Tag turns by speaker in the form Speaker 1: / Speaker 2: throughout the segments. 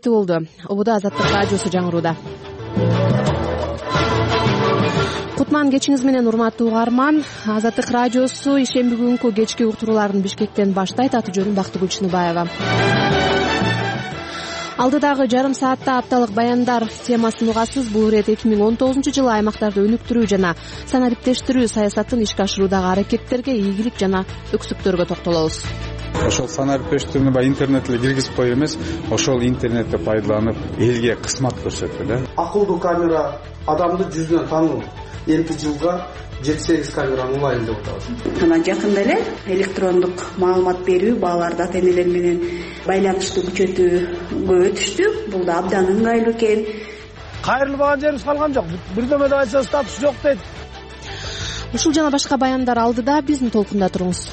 Speaker 1: кесиптүү болду. Обуда Азаттык радиосу жаңырууда. Кутман кечиңиз менен, урматтуу угарман. Азаттык радиосу ишемби күнкү кечки уктурууларын Бишкектен баштайт. Аты жөнүм Бактыгүл Чыныбаева. Алдыдагы жарым саатта апталык баяндар темасын угасыз. Бул ирет 2019-жылы аймактарды өнүктүрүү жана санариптештирүү саясатын ишке ашыруудагы аракеттерге, ийгилик жана өксүктөргө токтолобуз.
Speaker 2: Ошол санариптештирүүнү баягы интернет эле киргизип коюп эмес, ошол интернетти пайдаланып элге кызмат көрсөтүп
Speaker 3: Акылдуу камера адамды жүзүнөн таануу. Элки жылга 7-8 камераны улайын деп атабыз.
Speaker 4: Мына жакында эле электрондук маалымат берүү, балаларды ата-энелер менен байланышты күчөтүүгө өтүштү. Бул да абдан ыңгайлуу экен.
Speaker 5: Кайрылбаган жерибиз калган жок. Бирдеме деп айтса статус жок дейт.
Speaker 1: Ушул жана башка баяндар алдыда, биздин толкунда туруңуз.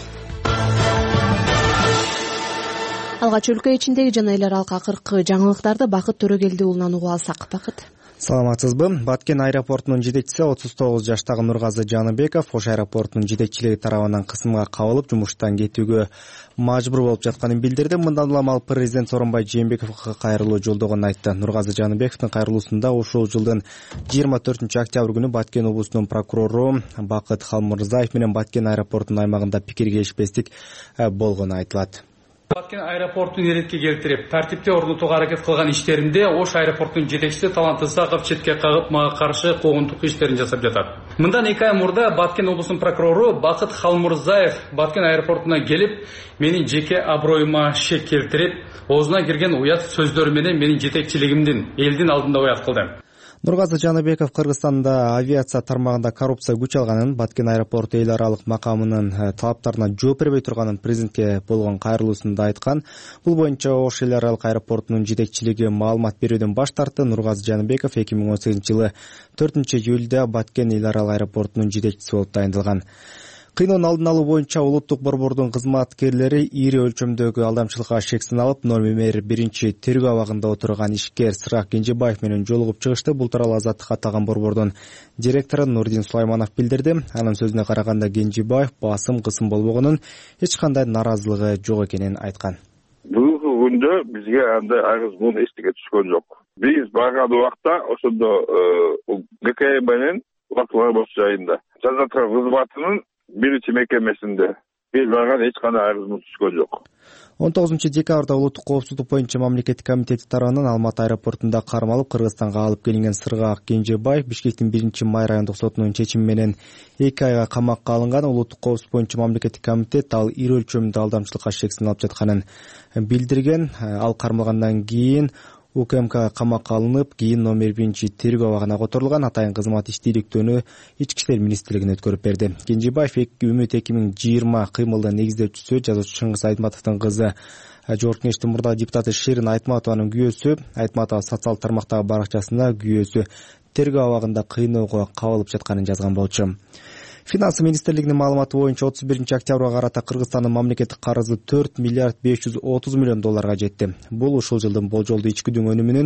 Speaker 1: Алгач өлкө ичиндеги жана эл аралык акыркы жаңылыктарды Бакыт Төрөгелди уулунан угуп алсак. Бакыт.
Speaker 6: Саламатсызбы? Баткен аэропортунун жетекчиси 39 жаштагы Нургазы Жаныбеков Ош аэропортунун жетекчилиги тарабынан кысымга кабылып, жумуштан кетүүгө мажбур болуп жатканын билдирди. Мындан улам ал президент Сооронбай Жээнбековго кайрылуу жолдогонун айтты. Нургазы Жаныбековдун кайрылуусунда ушул жылдын 24-октябрь күнү Баткен облусунун прокурору Бакыт Халмырзаев менен Баткен аэропортунун аймагында пикир келишпестик болгону айтылат.
Speaker 7: Баткен аэропортун иретке келтирип, тартипте орнотууга аракет кылган иштеримде Ош аэропортунун жетекчиси Талант Исаков четке кагып, мага каршы куугунтук иштерин жасап жатат. Мындан 2 ай мурда Баткен облусунун прокурору Бакыт Халмырзаев Баткен аэропортуна келип, менин жеке аброюма шек келтирип, оозуна кирген уят сөздөр менен менин жетекчилигимдин элдин алдында уят кылды.
Speaker 6: Нургазы Жаныбеков Кыргызстанда авиация тармагында коррупция күч алганын, Баткен аэропорту эл аралык макамынын талаптарына жооп бербей турганын президентке болгон кайрылуусунда айткан. Бул боюнча Ош эл аралык аэропортунун жетекчилиги маалымат берүүдөн баш тартты. Нургазы Жаныбеков 2018-жылы 4-июлда Баткен эл аралык аэропортунун жетекчиси болуп дайындалган. Кыйноонун алдын алуу боюнча улуттук борбордун кызматкерлери ири өлчөмдөгү алдамчылыкка шек саналып, номер 1 тергөө абагында отурган ишкер Сырак Кенжебаев менен жолугуп чыгышты. Бул тууралуу Азаттыкка аталган борбордун директору Нурдин Сулайманов билдирди. Анын сөзүнө караганда Кенжебаев басым-кысым болбогонун, эч кандай наразылыгы жок экенин айткан.
Speaker 8: Бүгүнкү күндө бизге андай айгыз мун эстиге түшкөн жок. Биз барган убакта ошондо ГК менен Бакылар жайында жазаткан кызматынын биринчи мекемесинде биз барган эч кандай айгыз түшкөн жок.
Speaker 6: 19-декабрда улуттук коопсуздук боюнча мамлекеттик комитети тарабынан Алматы аэропортунда кармалып, Кыргызстанга алып келинген Сыргак Кенжебаев Бишкектин 1-май райондук сотунун чечими менен 2 айга камакка алынган. Улуттук коопсуздук боюнча мамлекеттик комитет ал ири өлчөмдүү алдамчылыкка шек саналып жатканын билдирген. Ал кармалгандан кийин УКМК камакка алынып, кийин номер 1 тергөө абагына которулган. Атайын кызмат иштийликтөөнү Ички иштер министрлигине өткөрүп берди. Кенжебаев Үмүт 2020 кыймылды негиздөөчүсү, жазуучу Чыңгыз Айтматовдун кызы, Жогорку Кеңештин мурдагы депутаты Шерин Айтматованын күйөөсү. Айтматова социалдык тармактагы баракчасында күйөөсү тергөө абагында кыйноого кабылып жатканын жазган болчу. Финансы министрлигинин маалыматы боюнча 31-октябрга карата Кыргызстандын мамлекеттик карызы 4 миллиард 530 миллион долларга жетти. Бул ушул жылдын болжолдуу ички өнүмүнүн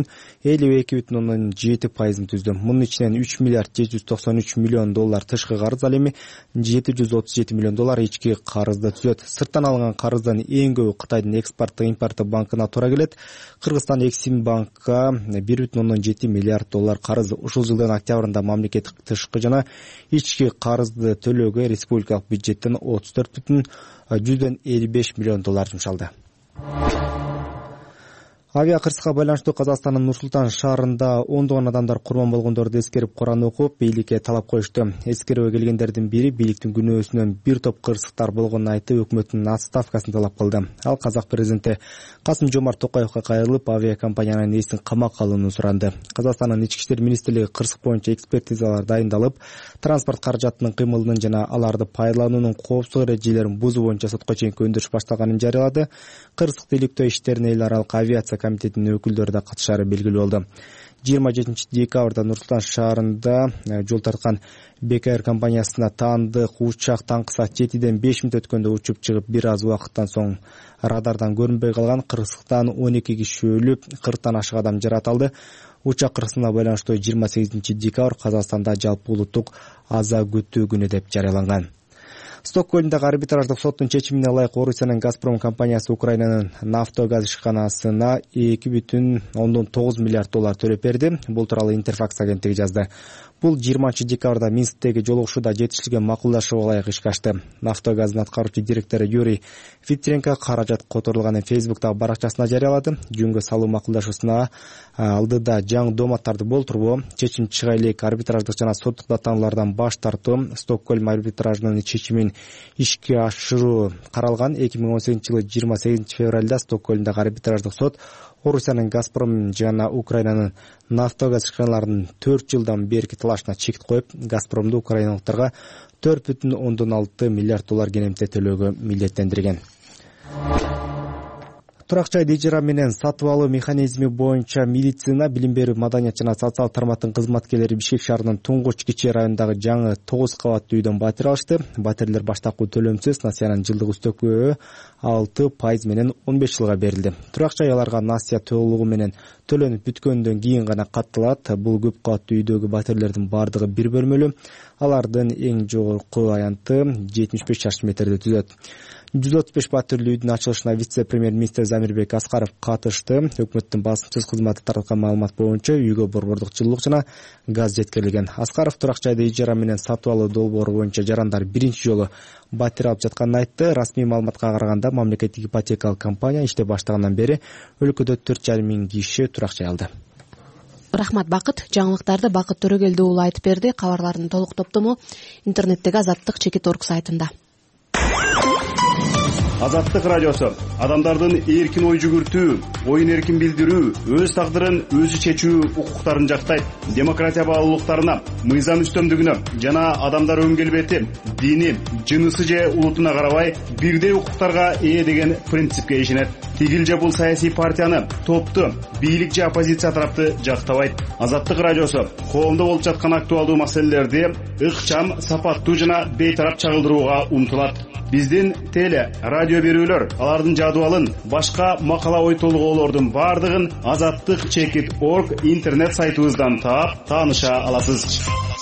Speaker 6: 52,7%-ын түздү. Мунун ичинен 3 миллиард 793 миллион доллар тышкы карыз, ал эми 737 миллион доллар ички карызды түзөт. Сырттан алынган карыздын эң көбү Кытайдын экспорттук импорттук банкына туура келет. Кыргызстан Эксим банкка 1,7 миллиард доллар карыз. Ушул жылдын октябрында мамлекеттик тышкы жана ички карызды төлөөгө республикалык бюджеттен 34,55 миллион доллар жумшалды. Авиа кырсыкка байланыштуу Казакстандын Нур-Султан шаарында ондогон адамдар курман болгондорду эскерип Куран окуп, бийликке талап коюшту. Эскерүүгө келгендердин бири бийликтин күнөөсүнөн бир топ кырсыктар болгонун айтып, өкмөттүн отставкасын талап кылды. Ал казак президенти Касым-Жомарт Токаевга кайрылып, авиакомпаниянын ээсин камакка алууну суранды. Казакстандын ички иштер министрлиги кырсык боюнча экспертизалар дайындалып, транспорт каражатынын кыймылынын жана аларды пайдалануунун коопсуздук эрежелерин бузуу боюнча сотко чейинки өндүрүш башталганын жарыялады. Кырсык иликтөө иштерине эл аралык авиация комитетинин өкүлдөрү да катышары белгилүү болду. 27-декабрда Нур-Султан шаарында жол тарткан БКР компаниясына таандык учак таңкы саат 7-ден 5 мүнөт өткөндө учуп чыгып, бир аз убакыттан соң радардан көрүнбөй калган. Кырсыктан 12 киши өлүп, 40тан ашык адам жаратылды. Учак кырсыгына байланыштуу 28-декабрь Казакстанда жалпы улуттук аза күтүү күнү деп жарыяланган. Стокгольмдагы арбитраждык соттун чечимине ылайык Орусиянын Газпром компаниясы Украинанын Нафтогаз ишканасына 2,9 миллиард доллар төлөп берди. Бул тууралуу Интерфакс агенттиги жазды. Бул 20-декабрда Минсктеги жолугушууда жетишилген макулдашууга ылайык ишке ашты. Нафтогаздын аткаруучу директору Юрий Витренко каражат которулганын Фейсбуктагы баракчасына жарыялады. Жөнгө салуу макулдашуусуна алдыда жаңы дооматтарды болтурбоо, чечим чыга элек арбитраждык жана соттук даттануулардан баш тартуу, Стокгольм арбитражынын чечимин ишке ашыруу каралган. 2018-жылы 28 февралда Стокгольмдагы арбитраждык сот Орусиянын Газпром жана Украинанын Нафтогаз ишканаларынын 4 жылдан берки талашына чек коюп, Газпромду украиналыктарга 4,6 миллиард доллар кенемте төлөөгө милдеттендирген. Турак жайды ижара менен сатып алуу механизми боюнча милицияна, билим берүү, маданият жана социал тармактын кызматкерлери Бишкек шаарынын Туңгуч кичи районундагы жаңы 9 кабаттуу үйдөн батир алышты. Батирлер баштапкы төлөмсүз насыянын жылдык үстөкөө 6% менен 15 жылга берилди. Турак жай аларга насыя толугу менен төлөнүп бүткөндөн кийин гана катталат. Бул көп кабаттуу үйдөгү батирлердин бардыгы бир бөлмөлүү. Алардын эң жогорку аянты 75 шарчы метрди түзөт. 135 батирлүү үйдүн ачылышына вице-премьер-министр Замирбек Аскаров катышты. Өкмөттүн басымсыз кызматы тараткан маалымат боюнча үйгө борбордук жылуулук жана газ жеткирилген. Аскаров турак жайды ижара менен сатып алуу долбоору боюнча жарандар биринчи жолу батир алып жатканын айтты. Расмий маалыматка караганда мамлекеттик ипотекалык компания иштеп баштагандан бери өлкөдө 4,5 миң киши турак жай алды.
Speaker 1: Рахмат Бакыт. Жаңылыктарды Бакыт Төрөгелди уулу айтып берди. Кабарлардын толук топтому интернеттеги Азаттык.org сайтында.
Speaker 9: Азаттык радиосу адамдардын эркин ой жүгүртүү, оюн эркин билдирүү, өз тагдырын өзү чечүү укуктарын жактайт. Демократия баалуулуктарына, мыйзам үстөмдүгүнө жана адамдар өн келбети, дини, жынысы же улутуна карабай бирдей укуктарга ээ деген принципке ишенет. Тигил же бул саясий партияны, топту, бийлик же оппозиция тарапты жактабайт. Азаттык радиосу коомдо болуп жаткан актуалдуу маселелерди ыкчам, сапаттуу жана бейтарап чагылдырууга умтулат. Биздин теле, радио берүүлөр, алардын жадыбалын, башка макала ой толгоолордун бардыгын Азаттык.org интернет сайтыбыздан таап, тааныша аласыз.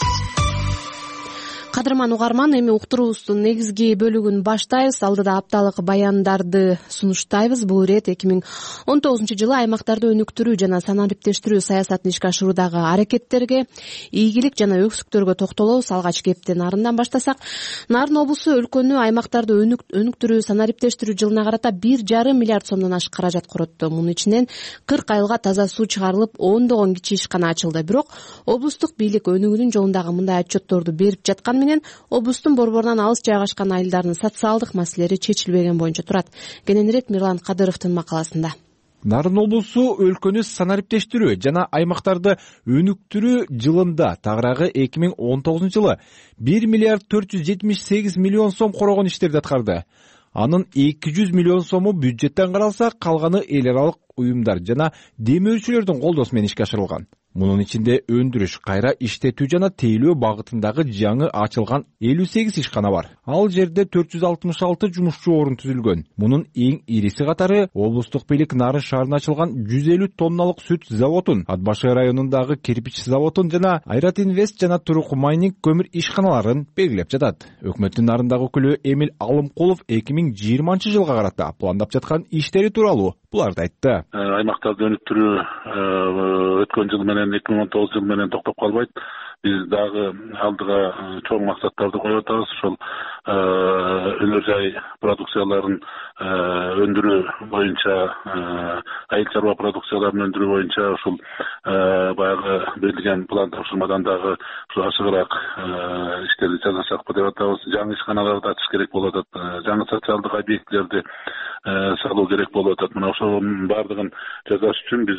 Speaker 1: Кадырман угарман, эми уктуруубуздун негизги бөлүгүн баштайбыз. Алдыда апталык баяндарды сунуштайбыз. Бул ирет 2019-жылы аймактарды өнүктүрүү жана санариптештирүү саясатын ишке ашыруудагы аракеттерге, ийгилик жана өксүктөргө токтолобуз. Алгач кептен Нарындан баштасак, Нарын облусу өлкөнү аймактарды өнүктүрүү, санариптештирүү жылына карата 1,5 миллиард сомдон ашык каражат коротtu. Мунун ичинен 40 айылга таза суу чыгарылып, ондогон кичи ишкана ачылды. Бирок облустук бийлик өнүгүүнүн жолундагы мындай отчетторду берип жаткан менен облустун борборунан алыс жайгашкан айылдардын социалдык маселелери чечилбеген боюнча турат. Кененирээк Мирлан Кадыровдун макаласында.
Speaker 10: Нарын облусу өлкөнү санариптештирүү жана аймактарды өнүктүрүү жылында тагыраагы 2019-жылы 1 миллиард 478 миллион сом корогон иштерди аткарды. Анын 200 миллион сому бюджеттен каралса, калганы эл аралык уюмдар жана демөөрчүлөрдүн колдоосу менен ишке ашырылган. Мунун ичинде өндүрүш, кайра иштетүү жана тейлөө багытындагы жаңы ачылган 58 ишкана бар. Ал жерде 466 жумушчу орун түзүлгөн. Мунун эң ириси катары облустук бийлик Нарын шаарына ачылган 150 тонналык сүт заводун, Атбашы районундагы кирпич заводун жана Айрат Инвест жана Турук майнинг көмүр ишканаларын белгилеп жатат. Өкмөттүн Нарындагы өкүлү Эмил Алымкулов 2020-жылга карата пландап жаткан иштери тууралуу буларды айтты.
Speaker 11: Аймактарды өнүктүрүү өткөн жыл менен 2019 жыл менен токтоп калбайт. Биз дагы алдыга чоң максаттарды коюп атабыз. Ошол өнөр жай продукцияларын өндүрүү боюнча, айыл чарба продукцияларын өндүрүү боюнча ушул баягы берилген план тапшырмадан дагы ашыгыраак иштерди жасасакпы деп атабыз. Жаңы ишканаларды ачыш керек болуп атат. Жаңы социалдык объектилерди салуу керек болуп атат. Мына ошонун бардыгын жасаш үчүн биз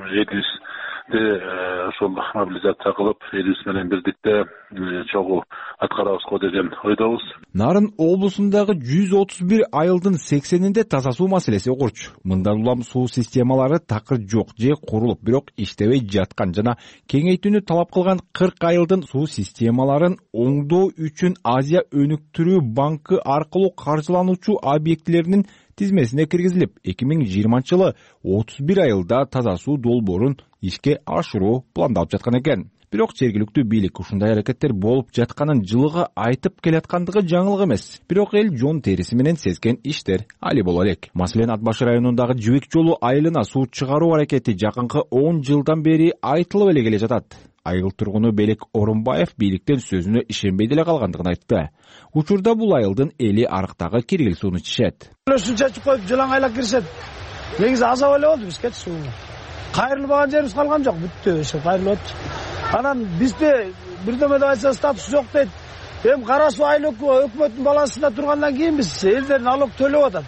Speaker 11: ошол мобилизация кылып, элибиз менен бирдикте чогуу аткарабызго деген ойдобуз.
Speaker 10: Нарын облусундагы 131 айылдын 80-инде таза суу маселеси огурч. Мындан улам суу системалары такыр жок же курулуп, бирок иштебей жаткан жана кеңейтүүнү талап кылган 40 айылдын суу системаларын оңдоо үчүн Азия өнүктүрүү банкы аркылуу каржылануучу объектилеринин тизмесине киргизилип, 2020-жылы 31 айылда таза суу долбоорун ишке ашыруу пландалып жаткан экен. Бирок жергиликтүү бийлик ушундай аракеттер болуп жатканын жылыга айтып келаткандыгы жаңылык эмес. Бирок эл жон териси менен сезген иштер али боло элек. Маселен, Ат башы районундагы Жибек жолу айылына суу чыгаруу аракети жакынкы 10 жылдан бери айтылып эле келе жатат. Айыл тургуну Белек Орунбаев бийликтен сөзүнө ишенбей деле калгандыгын айтты. Учурда бул айылдын эли арыктагы киргил сууну ичишет.
Speaker 5: Суу чечип коюп жылаң айлап киришет. Негизи азап эле болду бизге суу. Кайрылбаган жерибиз калган жок, бүттү, ошо кайрылып атты. Анан бизде бирдеме айтса статус жок дейт. Эми кара суу айыл өкмөттүн балансында тургандан кийин биз элдер налог төлөп атат.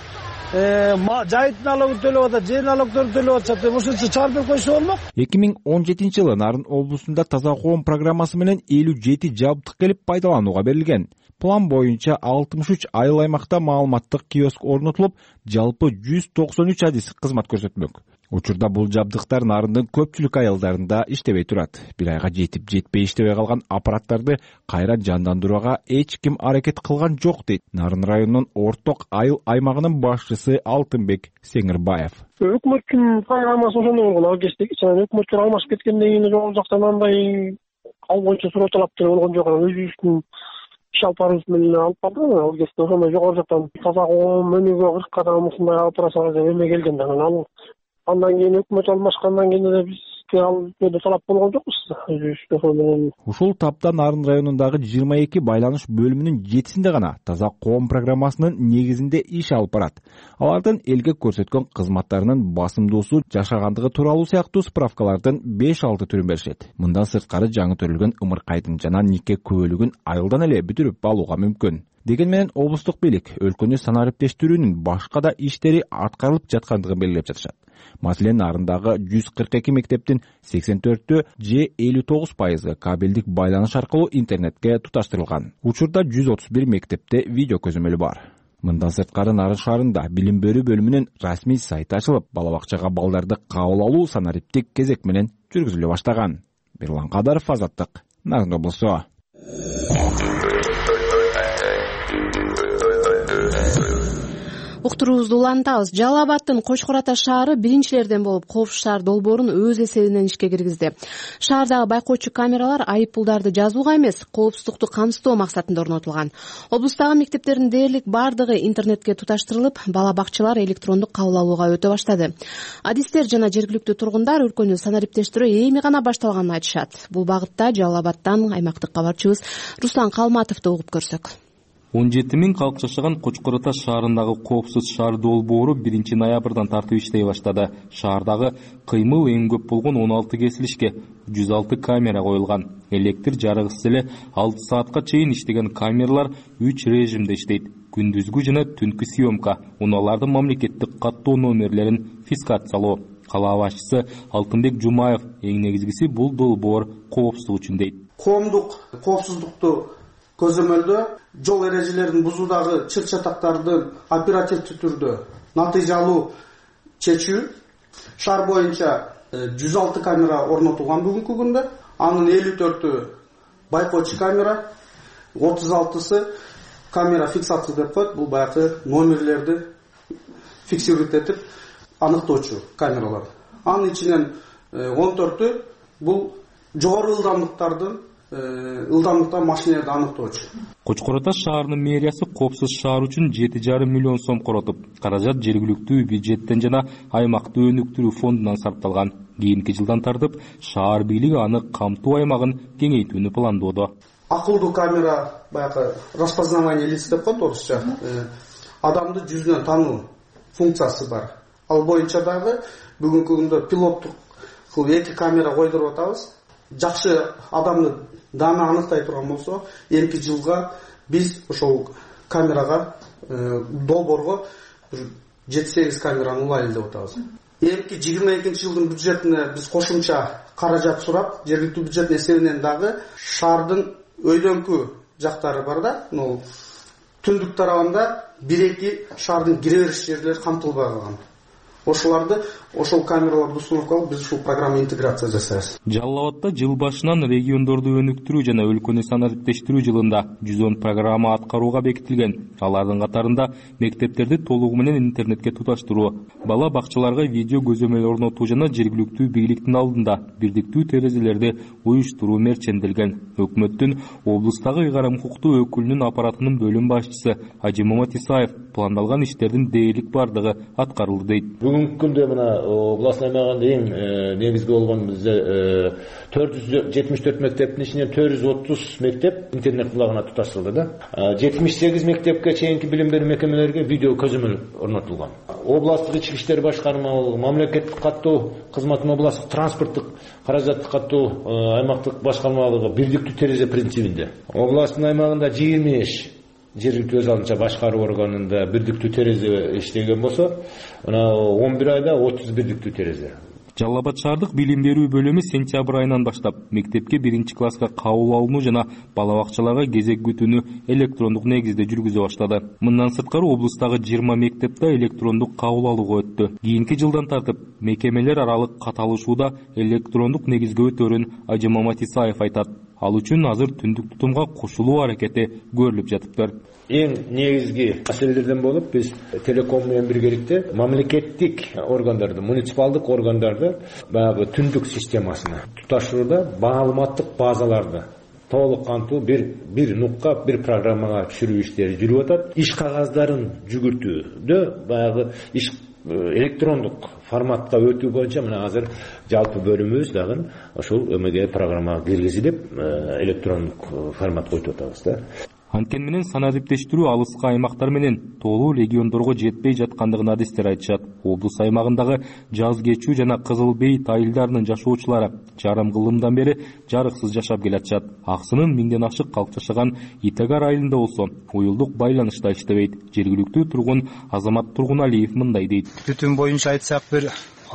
Speaker 5: Жайыттын налогун төлөп атат, жер налогдорун төлөп атышат. Ошончо чыгарып койсо болмок.
Speaker 10: 2017-жылы Нарын облусунда таза коом программасы менен 57 жабдык келип пайдаланууга берилген. План боюнча 63 айыл аймакта маалыматтык киоск орнотулуп, жалпы 193 адис кызмат көрсөтмөк. Учурда бул жабдыктар Нарындын көпчүлүк айылдарында иштебей турат. Бир айга жетпей иштебей калган аппараттарды кайра жандандырууга эч ким аракет кылган жок дейт Нарын районунун Орток айыл аймагынын башчысы Алтынбек Сеңирбаев.
Speaker 12: Өкмөттүн программасы ошондой болгон, ал кездеги өкмөттөр алмашып кеткенден кийин жол жактан андай ал боюнча суроо талаптар болгон жок. Өзүбүздүн иш алып баруубуз менен алып бардык. Ал кезде ошондой жогору жактан таза коом өнүгө 40 кадам ушундай алып барасыңар деп эме келген да. Андан кийин өкмөт алмашкандан кийин эле бизге ал жөнүндө талап болгон жокпуз.
Speaker 10: Ушул тапта Нарын районундагы 22 байланыш бөлүмүнүн 7-синде гана таза коом программасынын негизинде иш алып барат. Алардын элге көрсөткөн кызматтарынын басымдуусу жашагандыгы тууралуу сыяктуу справкалардын 5-6 түрүн беришет. Мындан сырткары жаңы төрөлгөн ымыркайдын жана нике күбөлүгүн айылдан эле бүтүрүп алууга мүмкүн. Деген менен облустук бийлик өлкөнү санариптештирүүнүн башка да иштери аткарылып жаткандыгын белгилеп жатышат. Маселен, Нарындагы 142 мектептин 84-тө же 59% кабелдик байланыш аркылуу интернетке туташтырылган. Учурда 131 мектепте видео көзөмөлү бар. Мындан сырткары Нарын шаарында билим берүү бөлүмүнүн расмий сайты ачылып, бала бакчага балдарды кабыл алуу санариптик кезек менен жүргүзүлө баштаган. Берлан Кадаров, Азаттык, Нарын облусу.
Speaker 1: Уктуруубузду улантабыз. Жалал Абадтын Кочкор Ата шаары биринчилерден болуп коопсуз шаар долбоорун өз эсебинен ишке киргизди. Шаардагы байкоочу камералар айып пулдарды жазууга эмес, коопсуздукту камсыздоо максатында орнотулган. Облустагы мектептердин дээрлик бардыгы интернетке туташтырылып, бала бакчалар электрондук кабыл алууга өтө баштады. Адистер жана жергиликтүү тургундар өлкөнү санариптештирүү эми гана башталганын айтышат. Бул багытта Жалал Абадтан аймактык кабарчыбыз Руслан Калматовду угуп көрсөк.
Speaker 13: 17 000 калк жашаган Кочкор Ата шаарындагы коопсуз шаар долбоору 1 ноябрдан тартып иштей баштады. Шаардагы кыймыл эң көп болгон 16 кесилишке 106 камера коюлган. Электр жарыгысыз эле 6 саатка чейин иштеген камералар 3 режимде иштейт. Күндүзгү жана түнкү съемка, унаалардын мамлекеттик каттоо номерлерин фиксациялоо. Кала башчысы Алтынбек Жумаев эң негизгиси бул долбоор коопсуздук үчүн дейт.
Speaker 3: Коомдук коопсуздукту көзөмөлдөө жол эрежелерин бузуудагы чыр-чатактарды оперативдүү түрдө натыйжалуу чечүү. Шаар боюнча 106 камера орнотулган бүгүнкү күндө. Анын 54-ü байкоочу камера, 36-сы камера фиксация деп коет. Бул баягы номерлерди фиксировать этип аныктоочу камералар. Анын ичинен 14-ü бул жогору ылдамдыкта машиналарды аныктоочу.
Speaker 13: Кочкор Ата шаарынын мэриясы коопсуз шаар үчүн 7,5 миллион сом коротуп, каражат жергиликтүү бюджеттен жана аймакты өнүктүрүү фондунан сарпталган. Кийинки жылдан тартып, шаар бийлиги аны камтуу аймагын кеңейтүүнү пландоодо.
Speaker 3: Акылдуу камера баягы распознавание лиц деп коет орусча. Адамды жүзүнөн тануу функциясы бар. Ал боюнча дагы бүгүнкү күндө пилоттук 2 камера койдуруп атабыз. Жакшы адамды даны аныктай турган болсо, эмки жылга биз ошол камерага долбоорго 7-8 камераны улайлы деп атабыз. Эмки 22-жылдын бюджетине биз кошумча каражат сурап, жергиликтүү бюджеттин эсебинен дагы шаардын өйдөңкү жактары бар да, түндүк тарабында 1-2 шаардын кире бериш жерлери камтылбай калган. Ошоларды ошол камераларды установка алып биз ушул программа интеграция жасайбыз.
Speaker 13: Жалал Абадта жыл башынан региондорду өнүктүрүү жана өлкөнү санариптештирүү жылында 110 программа аткарууга бекитилген. Алардын катарында мектептерди толугу менен интернетке туташтыруу, бала бакчаларга видео көзөмөл орнотуу жана жергиликтүү бийликтин алдында бирдиктүү терезелерди уюштуруу мерченделген. Өкмөттүн облустагы ыйгарым укуктуу өкүлүнүн аппаратынын бөлүм башчысы Ажимамат Исаев пландалган иштердин дээрлик бардыгы аткарылды дейт.
Speaker 14: Бүгүнкү күндө мына областын аймагында эң негизги болгон бизде 474 мектептин ичинен 430 мектеп интернет булагына туташтырылды да. 78 мектепке чейинки билим берүү мекемелерге видео көзөмөл орнотулган. Областтык ички иштер башкармалыгы, мамлекеттик каттоо кызматынын областтык транспорттук каражаттык каттоо аймактык башкармалыгы бирдиктүү терезе принцибинде. Областтын аймагында 25 жергиликтүү өз алдынча башкаруу органында бирдиктүү терезе иштеген болсо, мына 11 айда 30 бирдиктүү терезе.
Speaker 13: Жалал Абад шаардык билим берүү бөлүмү сентябрь айынан баштап мектепке 1-класска кабыл алынуу жана бала бакчаларга кезек күтүүнү электрондук негизде жүргүзө баштады. Мындан сырткары облустагы 20 мектепте электрондук кабыл алууга өттү. Кийинки жылдан тартып мекемелер аралык каталышууда электрондук негизге өтөрүн Ажимамат Исаев айтат. Ал үчүн азыр түндүк тутумга кошулуу аракети көрүлүп жатыптыр.
Speaker 14: Эң негизги маселелерден болуп биз телеком менен биргеликте мамлекеттик органдарды, муниципалдык органдарды баягы түндүк системасына туташтырууда маалыматтык базаларды толук кантуу бир нукка, бир программага түшүрүү иштери жүрүп атат. Иш кагаздарын жүгүртүүдө баягы иш электрондук форматка өтүү боюнча мына азыр жалпы бөлүмүбүз дагы ошол эмеге программага киргизилип электрондук форматка өтүп атабыз да.
Speaker 13: Анткени менен санариптештирүү алыскы аймактар менен толуу региондорго жетпей жаткандыгын адистер айтышат. Облус аймагындагы Жаз Кечүү жана Кызыл Бейит айылдарынын жашоочулары жарым кылымдан бери жарыксыз жашап келатышат. Аксынын 1000ден ашык калк жашаган Итегар айылында болсо уюлдук байланышта иштебейт. Жергиликтүү тургун Азамат Тургуналиев мындай дейт.
Speaker 15: Түтүн боюнча айтсак бир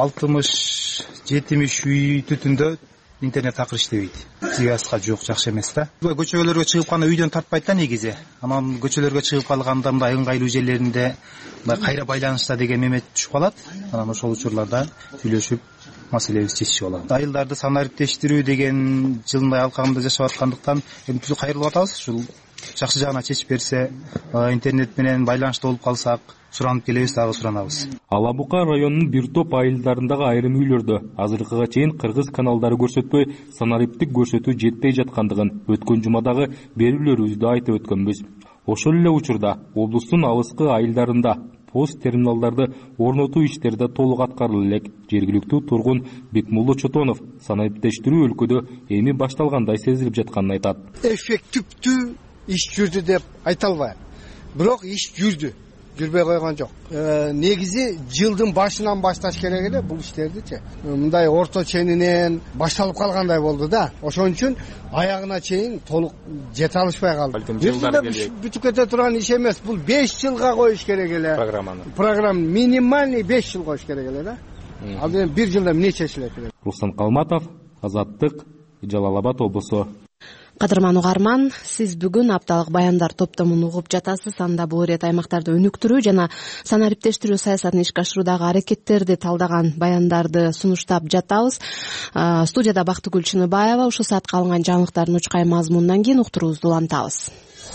Speaker 15: 60-70 үй түтүндө интернет акыр иштебейт. Связьга жок, жакшы эмес да. Көчөлөргө чыгып кана үйдөн тартпайт да негизи. Анан көчөлөргө чыгып калганда мындай ыңгайлуу жерлеринде кайра байланышта деген мемет түшүп калат. Анан ошол учурларда сүйлөшүп маселебизди чечишип алат. Айылдарды санариптештирүү деген жылындай алкагында жашап аткандыктан түзү кайрылып атабыз. Ушул жакшы жагына чечип берсе, интернет менен байланышта болуп калсак, суранып келебиз, дагы суранабыз.
Speaker 13: Алабука районунун бир топ айылдарындагы айрым үйлөрдө азыркыга чейин кыргыз каналдары көрсөтпөй санариптик көрсөтүү жетпей жаткандыгын өткөн жумадагы берүүлөрүбүздө айтып өткөнбүз. Ошол эле учурда облустун алыскы айылдарында пост терминалдарды орнотуу иштери да толук аткарыла элек. Жергиликтүү тургун Бекмулла Чотонов санариптештирүү өлкөдө эми башталгандай сезилип жатканын айтат.
Speaker 16: Эффективдүү иш жүрдү деп айта албайм. Бирок иш жүрдү. Жүрбөй койгон жок. Негизи жылдын башынан башташ керек эле бул иштердичи. Мындай орто ченинен башталып калгандай болду да. Ошон үчүн аягына чейин толук жете алышпай калды. Бүтүп кете турган иш эмес. Бул 5 жылга коюш керек эле. Программа минимальный 5 жыл коюш керек эле да. Ал эми 1 жылда эмне чечилет?
Speaker 13: Руслан Калматов, Азаттык, Жалал Абад облусу.
Speaker 1: Кадырман угарман, сиз бүгүн апталык баяндар топтомун угуп жатасыз. Анда бул ирет аймактарды өнүктүрүү жана санариптештирүү саясатын ишке ашыруудагы аракеттерди талдаган баяндарды сунуштап жатабыз. Студияда Бактыгүл Чыныбаева. Ушул саатка алынган жаңылыктардын учкай мазмунунан кийин уктуруубузду улантабыз.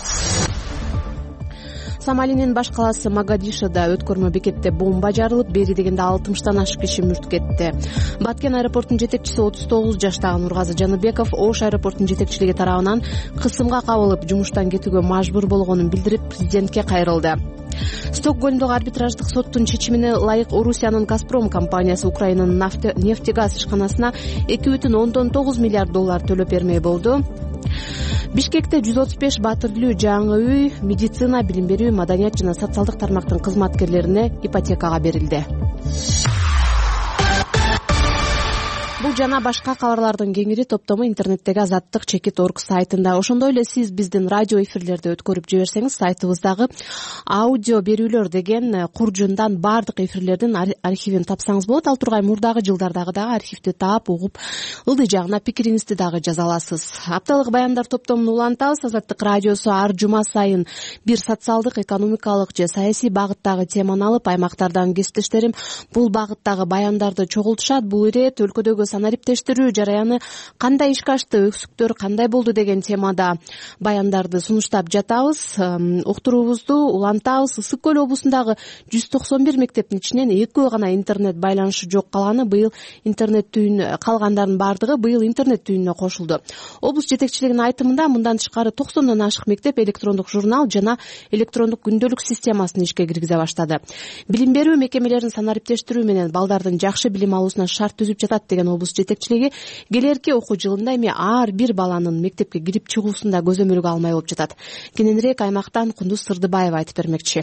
Speaker 1: Сомалинин баш калаасы Могадишодо өткөрмө бекетте бомба жарылып, бери дегенде 60тан ашык киши мүрт кетти. Баткен аэропортунун жетекчиси 39 жаштагы Нургазы Жаныбеков Ош аэропортунун жетекчилиги тарабынан кысымга кабылып, жумуштан кетүүгө мажбур болгонун билдирип, президентке кайрылды. Стокгольмдогу арбитраждык соттун чечимине ылайык Орусиянын Газпром компаниясы Украинанын нефтегаз ишканасына 2,9 миллиард доллар төлөп бермей болду. Бишкекте 135 батирлүү жаңы үй медицина, билим берүү, маданият жана социалдык тармактын кызматкерлерине ипотекага берилди. Бул жана башка кабарлардын кеңири топтому интернеттеги Азаттык чекит.org сайтында. Ошондой эле сиз биздин радио эфирлерди өткөрүп жиберсеңиз сайтыбыздагы аудио берүүлөр деген куржундан баардык эфирлердин архивин тапсаңыз болот. Ал тургай мурдагы жылдардагы дагы архивди таап угуп ылдый жагына пикириңизди дагы жаза аласыз. Апталык баяндар топтомун улантабыз. Азаттык радиосу ар жума сайын бир социалдык, экономикалык же саясий багыттагы теманы алып, аймактардан кесиптештерим бул багыттагы баяндарды чогултушат. Бул ирет өлкөдөгү санариптештирүү жараяны кандай ишке ашты, өксүктөр кандай болду деген темада баяндарды сунуштап жатабыз. Уктуруубузду улантабыз. Ысык көл облусундагы 191 мектептин ичинен 2 гана интернет байланышы жок калганы быйыл интернет түйүн калгандардын баардыгы быйыл интернет түйүнүнө кошулду. Облус жетекчилигинин айтымында мындан тышкары 90дон ашык мектеп электрондук журнал жана электрондук күндөлүк системасын ишке киргизе баштады. Билим берүү мекемелерин санариптештирүү менен балдардын жакшы билим алуусуна шарт түзүп жатат деген облус жетекчилиги келерки окуу жылында эми ар бир баланын мектепке кирип чыгуусунда көзөмөлгө алмай болуп жатат. Кененирээк аймактан Кундуз Сырдыбаева айтып бермекчи.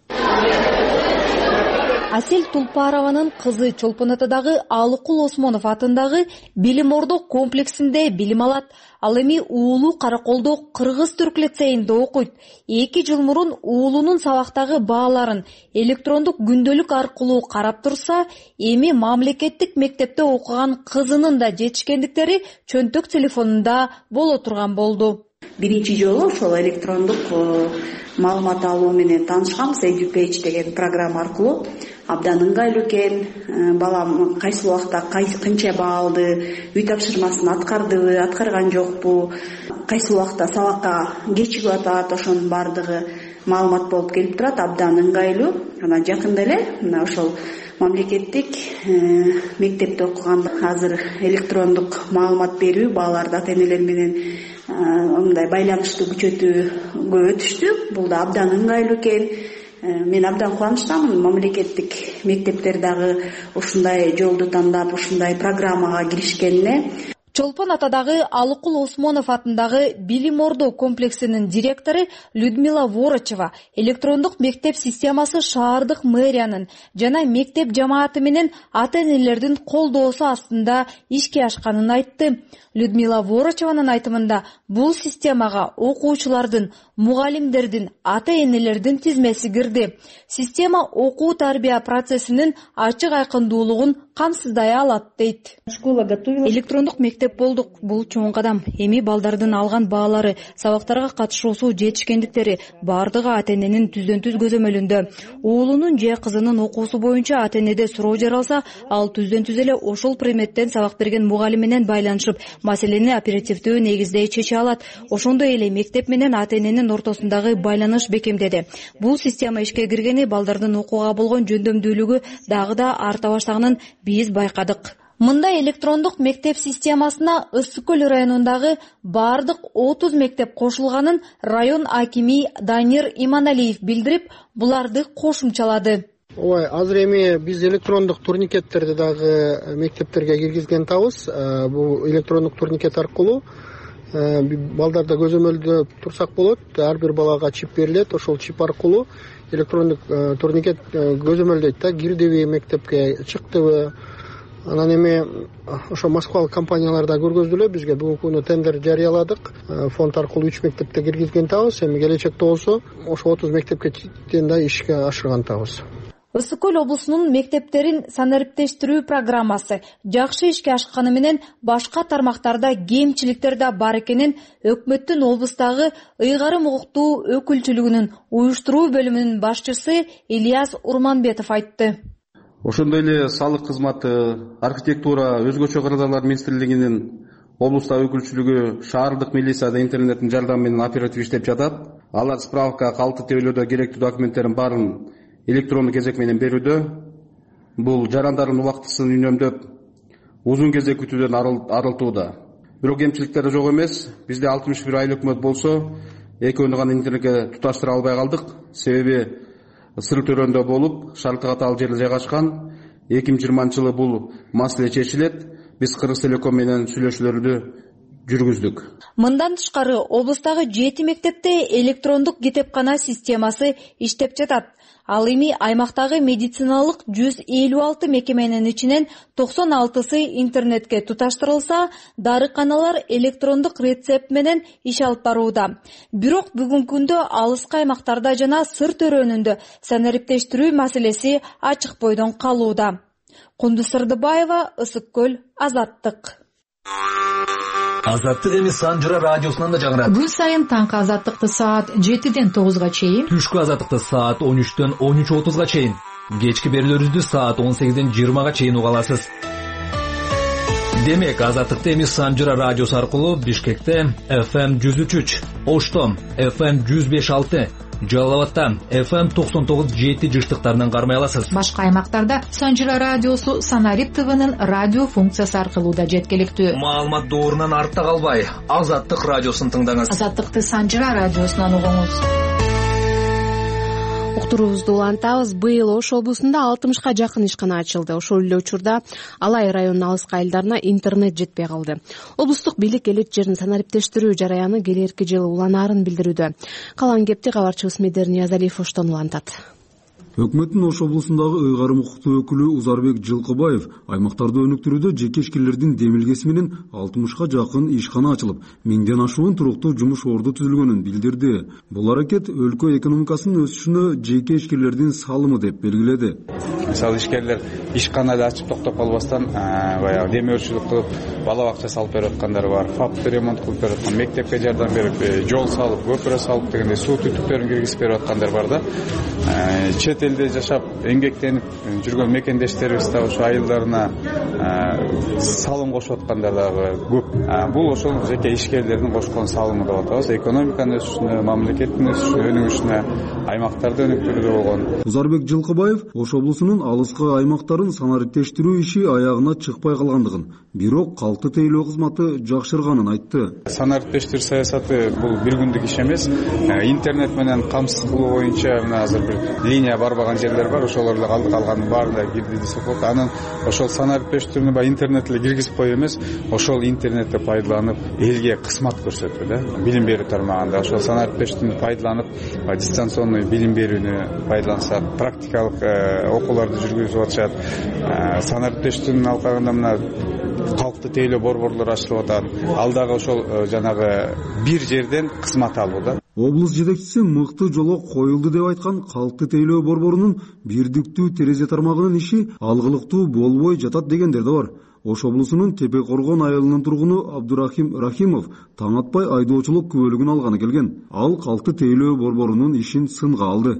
Speaker 17: Асель Тулпарованын кызы Чолпон атадагы Алыкул Осмонов атындагы Билим Ордо комплексинде билим алат. Ал эми уулу Караколдо Кыргыз-Түрк лицейинде окуйт. 2 жыл мурун уулунун сабактагы бааларын электрондук күндөлүк аркылуу карап турса, эми мамлекеттик мектепте окуган кызынын да жетишкендиктери чөнтөк телефонунда боло турган болду.
Speaker 4: Биринчи жолу ошол электрондук маалымат алуу менен таанышканбыз. EduPage деген программа аркылуу абдан ыңгайлуу экен. Балам кайсы убакта канча баа алды, үй тапшырмасын аткардыбы, аткарган жокпу, кайсы убакта сабакка кечигип атат, ошонун баардыгы маалымат болуп келип турат. Абдан ыңгайлуу. Анан жакында эле мына ошол мамлекеттик мектепте окуган азыр электрондук маалымат берүү бааларды ата-энелер менен мындай байланышты күчөтүүгө өтүштү. Бул да абдан ыңгайлуу экен. Мен абдан кубанычтамын. Мамлекеттик мектептер дагы ушундай жолду тандап, ушундай программага киришкенине.
Speaker 17: Чолпон атадагы Алыкул Осмонов атындагы Билим Ордо комплексинин директору Людмила Ворочева электрондук мектеп системасы шаардык мэриянын жана мектеп жамааты менен ата-энелердин колдоосу астында ишке ашканын айтты. Людмила Ворочеванын айтымында бул системага окуучулардын, мугалимдердин, ата-энелердин тизмеси кирди. Система окуу тарбия процессинин ачык айкындуулугун камсыздай алат дейт. Электрондук мектеп болдук. Бул чоң кадам. Эми балдардын алган баалары, сабактарга катышуусу, жетишкендиктери баардыгы ата-эненин түздөн-түз көзөмөлүндө. Уулунун же кызынын окуусу боюнча ата-энеде суроо жаралса, ал түздөн-түз эле ошол предметтен сабак берген мугалим менен байланышып, маселени оперативдүү негизде чече алат. Ошондой эле мектеп менен ата-эненин ортосундагы байланыш бекемдеди. Бул система ишке киргени балдардын окууга болгон жөндөмдүүлүгү дагы да арта баштаганын биз байкадык. Мындай электрондук мектеп системасына Ысык көл районундагы бардык 30 мектеп кошулганын район акими Данир Иманалиев билдирип, буларды кошумчалады.
Speaker 12: Ой, азыр эми биз электрондук турникеттерди дагы мектептерге киргизген табыз. Бул электрондук турникет аркылуу балдарда көзөмөлдө турсак болот. Ар бир балага чип берилет. Ошол чип аркылуу электрондук турникет көзөмөлдөйт да, кирдиби мектепке, чыктыбы. Анан эми ошо Москвалык компанияларда көргөздүлө, бизге бүгүнкү күнү тендер жарыяладык. Фонд аркылуу 3 мектепте киргизген табыз. Эми келечекте болсо ошо 30 мектепке да ишке ашырган табыз.
Speaker 17: Ысык көл облусунун мектептерин санариптештирүү программасы жакшы ишке ашканы менен башка тармактарда кемчиликтер да бар экенин өкмөттүн облустагы ыйгарым укуктуу өкүлчүлүгүнүн уюштуруу бөлүмүнүн башчысы Ильяс Урманбетов айтты.
Speaker 18: Ошондой эле салык кызматы, архитектура, өзгөчө кырдаалар министрлигинин облустагы өкүлчүлүгү шаардык милицияда интернеттин жардамы менен оператив иштеп жатат. Алар справка, калты тебелөөдө керектүү документтерин баарын электрондук кезек менен берүүдө. Бул жарандардын убактысын үнөмдөп, узун кезек күтүүдөн арылтууда. Бирок кемчиликтери жок эмес. Бизде 61 айыл өкмөт болсо, экөөнү гана интернетке туташтыра албай калдык. Себеби Сыр төрөндө болуп, шарты катаал жерде жайгашкан. 2020 жылы бул маселе чечилет. Биз Кыргыз Телеком менен сүйлөшүүлөрдү жүргүздүк.
Speaker 17: Мындан тышкары облустагы 7 мектепте электрондук китепкана системасы иштеп жатат. Ал эми аймактагы медициналык 156 мекеменин ичинен 96сы интернетке туташтырылса, дарыканалар электрондук рецепт менен иш алып барууда. Бирок бүгүнкү күндө алыскы аймактарда жана сыр төрөнүндө санариптештирүү маселеси ачык бойдон калууда. Кундуз Сырдыбаева, Ысык көл, Азаттык.
Speaker 19: Азаттык эми Санжыра радиосунан да жаңырат.
Speaker 20: Күн сайын таңкы Азаттыкты саат 7-ден 9-га чейин,
Speaker 19: түшкү Азаттыкты саат 13-төн 13:30-га чейин, кечки берүүлөрүбүздү саат 18-ден 20-га чейин уга аласыз. Демек, Азаттыкты эми Санжыра радиосу аркылуу Бишкекте FM 103, Ошто FM 105.6, Жалал Абадта FM 99.7 жыштыктарынан кармай аласыз.
Speaker 20: Башка аймактарда Санжыра радиосу Санарип ТВнын радио функциясы аркылуу да жеткиликтүү.
Speaker 19: Маалымат доорунан артта калбай, Азаттык радиосун тыңдаңыз.
Speaker 20: Азаттыкты Санжыра радиосунан угуңуз.
Speaker 1: Уктуруубузду улантабыз. Быйыл Ош облусунда 60га жакын ишкана ачылды. Ошол эле учурда Алай районунун алыскы айылдарына интернет жетпей калды. Облустук бийлик элет жерин санариптештирүү жараяны келерки жылы уланаарын билдирүүдө. Калган кепти кабарчыбыз Медер Ниязалиев Оштон улантат.
Speaker 21: Өкмөттүн Ош облусундагы ыйгарым укуктуу өкүлү Узарбек Жылкыбаев аймактарды өнүктүрүүдө жеке ишкерлердин демилгеси менен 60га жакын ишкана ачылып, 1000ден ашуун туруктуу жумуш орду түзүлгөнүн билдирди. Бул аракет өлкө экономикасынын өсүшүнө жеке ишкерлердин салымы деп белгиледи.
Speaker 2: Мисалы ишкерлер ишкана эле ачып токтоп калбастан баягы демөөрчүлүк кылып, бала бакча салып берип аткандар бар, фабрика ремонт кылып берип аткан, мектепке жардам берип, жол салып, көпүрө салып дегендей суу түтүктөрүн киргизип берип аткандар бар да. Чет элде жашап эмгектенип жүргөн мекендештерибиз да ошо айылдарына салым кошуп аткандар дагы көп. Бул ошол жеке ишкерлердин кошкон салымы деп атабыз. Экономиканын өсүшүнө, мамлекеттин өсүшүнө, өнүгүшүнө, аймактарды өнүктүрүүдө болгон.
Speaker 21: Узарбек Жылкыбаев Ош облусунун алыскы аймактарын санариптештирүү иши аягына чыкпай калгандыгын, бирок калкты тейлөө кызматы жакшырганын айтты.
Speaker 2: Санариптештирүү саясаты бул бир күндүк иш эмес. Интернет менен камсыз кылуу боюнча азыр бир линия барбаган жерлер бар, ошолорду калганын баарына кирди десек болот. Анан ошол санариптештирүүнү баягы интернет эле киргизип коюу эмес, ошол интернетти пайдаланып элге кызмат көрсөтүү да. Билим берүү тармагында ошол санариптештирүүнү пайдаланып, дистанционный билим берүүнү пайдалансак, практикалык окууларды жүргүзүп атышат. Санариптештирүүнүн алкагында мына калкты тейлөө борборлору ачылып атат. Ал дагы ошол жанагы бир жерден кызмат алуу да.
Speaker 21: Облус жетекчиси мыкты жолго коюлду деп айткан калкты тейлөө борборунун бирдиктүү терезе тармагынын иши алгылыктуу болбой жатат дегендер да бар. Ош облусунун Тепе Коргон айылынын тургуну Абдурахим Рахимов таң атпай айдоочулук күбөлүгүн алганы келген. Ал калкты тейлөө борборунун ишин сынга алды.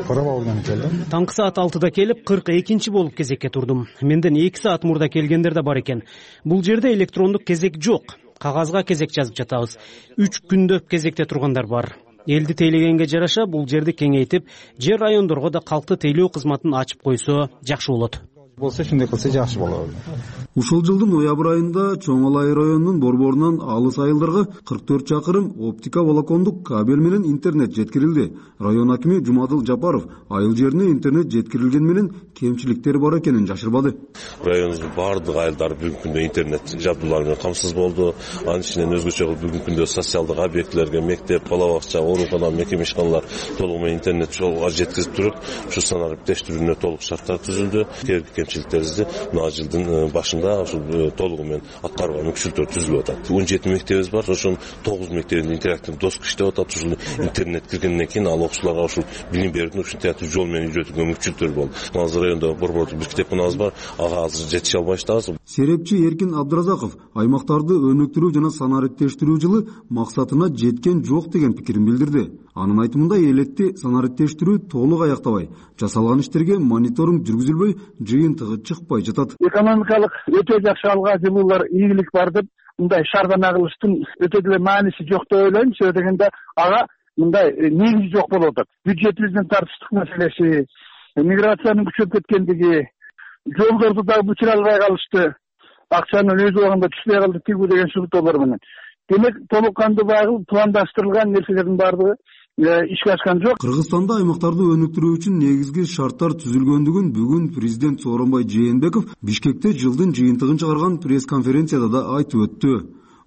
Speaker 22: Таңкы саат 6-да келип, 42-чи болуп кезекке турдум. Менден 2 саат мурда келгендер да бар экен. Бул жерде электрондук кезек жок. Кагазга кезек жазып жатабыз. 3 күндөп кезекте тургандар бар. Элди тейлегенге жараша бул жерди кеңейтип, жер райондорго да калкты тейлөө кызматын ачып койсо жакшы болот.
Speaker 21: Болсо ушундай кылса жакшы болот. Ушул жылдын ноябрь айында Чоң Алай районунун борборунан алыс айылдарга 44 чакырым оптика волокондук кабель менен интернет жеткирилди. Район акими Жумадыл Жапаров айыл жерине интернет жеткирилген менен кемчиликтер бар экенин жашырбады.
Speaker 23: Районубуздун баардык айылдары бүгүнкү күндө интернет жабдуулары менен камсыз болду. Анын ичинен өзгөчө бүгүнкү күндө социалдык объектилерге, мектеп, бала бакча, оорукана, мекеме ишканалар толугу менен интернет жолго жеткизип туруп, ушу санариптештирүүнү толук шарттар түзүлдү. Кемчиликтерибизди мына жылдын башында ошол толугу менен аткарган мүмкүнчүлүктөр түзүлүп атат. 17 мектебибиз бар, ошонун 9 мектебинде интерактивдүү доска иштеп атат. Ушул интернет киргенден кийин ал окуучуларга ушул билим берүүнү ушинтип жол менен үйрөтүүгө мүмкүнчүлүктөр болду. Азыр райондо борбордук бир китепканабыз бар, ага азыр жетише албай жатабыз.
Speaker 21: Серепчи Эркин Абдыразаков аймактарды өнүктүрүү жана санариптештирүү жылы максатына жеткен жок деген пикирин билдирди. Анын айтымында элетти санариптештирүү толук аяктабай, жасалган иштерге мониторинг жүргүзүлбөй, жыйынтыгы чыкпай жатат.
Speaker 12: Экономикалык өтө жакшы алга жылуулар ийгилик бар деп мындай шардана кылыштын өтө деле мааниси жок деп ойлойм. Себеби дегенде ага мындай негизи жок болуп атат. Бюджетибиздин тартыштык маселеси, миграциянын күчөп кеткендиги, жолдорду да бүтүрө албай калышты, акчанын өз убагында түшпөй калды тигүү деген шыбыттоолор менен. Демек толук кандуу байгыл пландаштырылган нерселердин баардыгы ишке ашкан жок.
Speaker 21: Кыргызстанда аймактарды өнүктүрүү үчүн негизги шарттар түзүлгөндүгүн бүгүн президент Сооронбай Жээнбеков Бишкекте жылдын жыйынтыгын чыгарган пресс-конференцияда да айтып өттү.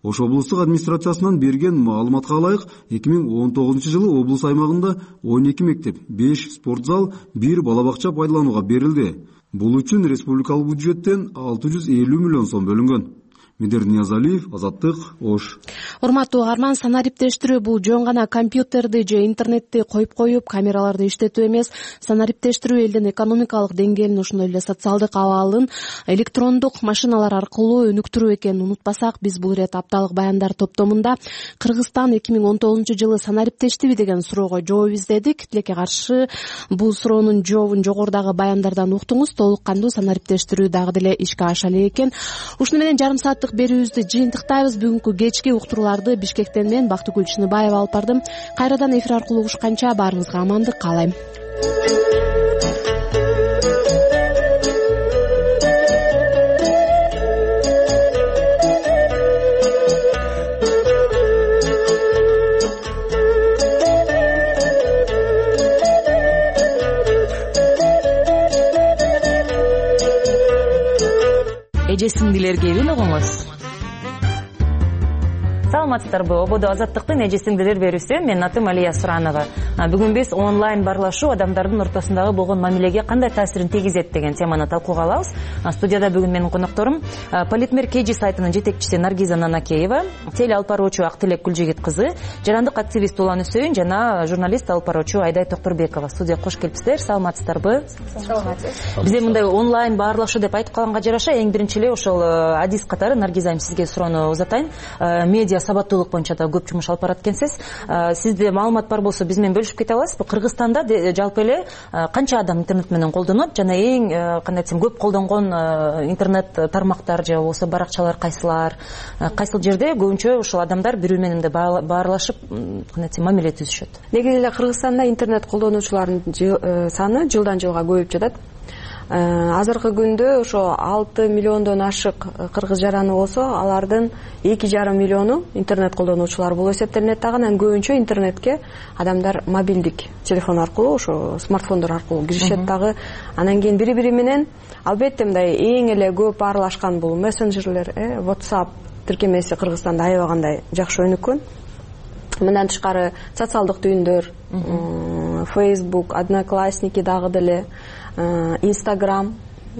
Speaker 21: Ош облустук администрациясынан берген маалыматка ылайык 2019 жылы облус аймагында 12 мектеп, 5 спорт зал, 1 бала бакча пайдаланууга берилди. Бул үчүн республикалык бюджеттен 650 миллион сом бөлүнгөн. Медер Ниязалиев, Азаттык, Ош.
Speaker 1: Урматтуу угарман, санариптештирүү бул жөн гана компьютерди же интернетти коюп камераларды иштетүү эмес. Санариптештирүү элдин экономикалык деңгээлин, ошондой эле социалдык абалын электрондук машиналар аркылуу өнүктүрүү экенин унутпасак, биз бул ирет апталык баяндар топтомунда Кыргызстан 2019 жылы санариптештиби деген суроого жооп издедик. Тилекке каршы бул суроонун жообун жогорудагы баяндардан уктуңуз. Толук кандуу санариптештирүү дагы деле ишке аша элек экен. Ушуну менен жарым сааттык берүүбүздү жыйынтыктайбыз. Бүгүнкү кечки уктурууларды Бишкектен мен Бактыгүл Чыныбаева алып бардым. Кайрадан эфир аркылуу угушканча баарыңызга амандык каалайм.
Speaker 6: эже сиңдилерге эбин угуңуз. Саламатсыздарбы? Ободо Азаттыктын эже сиңдилер берүүсү. Менин атым Алия Суранова. Бүгүн биз онлайн барлашуу адамдардын ортосундагы болгон мамилеге кандай таасирин тийгизет деген теманы талкууга алабыз. Студияда бүгүн менин конокторум Политмер KG сайтынын жетекчиси Наргиза Нанакеева, теле алып баруучу Актилек Гүлжигит кызы, жарандык активист Улан Үсөйүн жана журналист алып баруучу Айдай Токторбекова. Студияга кош келипсиздер. Саламатсыздарбы? Саламатсыз. Бизде мындай онлайн барлашуу деп айтып калганга жараша, эң биринчи эле ошол адис катары Наргиза айым сизге суроону узатайын. Медиа сабаттуулук боюнча да көп жумуш алып барат экенсиз. Сизде маалымат бар болсо биз менен бөлүшүп кете аласызбы? Кыргызстанда жалпы эле канча адам интернет менен колдонот жана эң кандай десем көп колдонгон интернет тармактар же болбосо баракчалар кайсылар? Кайсыл жерде көбүнчө ушул адамдар бири менен да баарлашып кандай десем мамиле түзүшөт?
Speaker 7: Негизи эле Кыргызстанда интернет колдонуучулардын саны жылдан жылга көбөйүп жатат. Азыркы күндө ошо 6 миллиондон ашык кыргыз жараны болсо, алардын 2,5 миллиону интернет колдонуучулар болуп эсептелинет. Анан көбүнчө интернетке адамдар мобилдик телефон аркылуу, ошо смартфондор аркылуу киришет дагы. Анан кийин бири-бири менен албетте мындай эң эле көп аралашкан бул мессенджерлер, WhatsApp тиркемеси Кыргызстанда аябагандай жакшы өнүккөн. Мындан тышкары социалдык түйүндөр, Facebook, Одноклассники дагы деле, Instagram,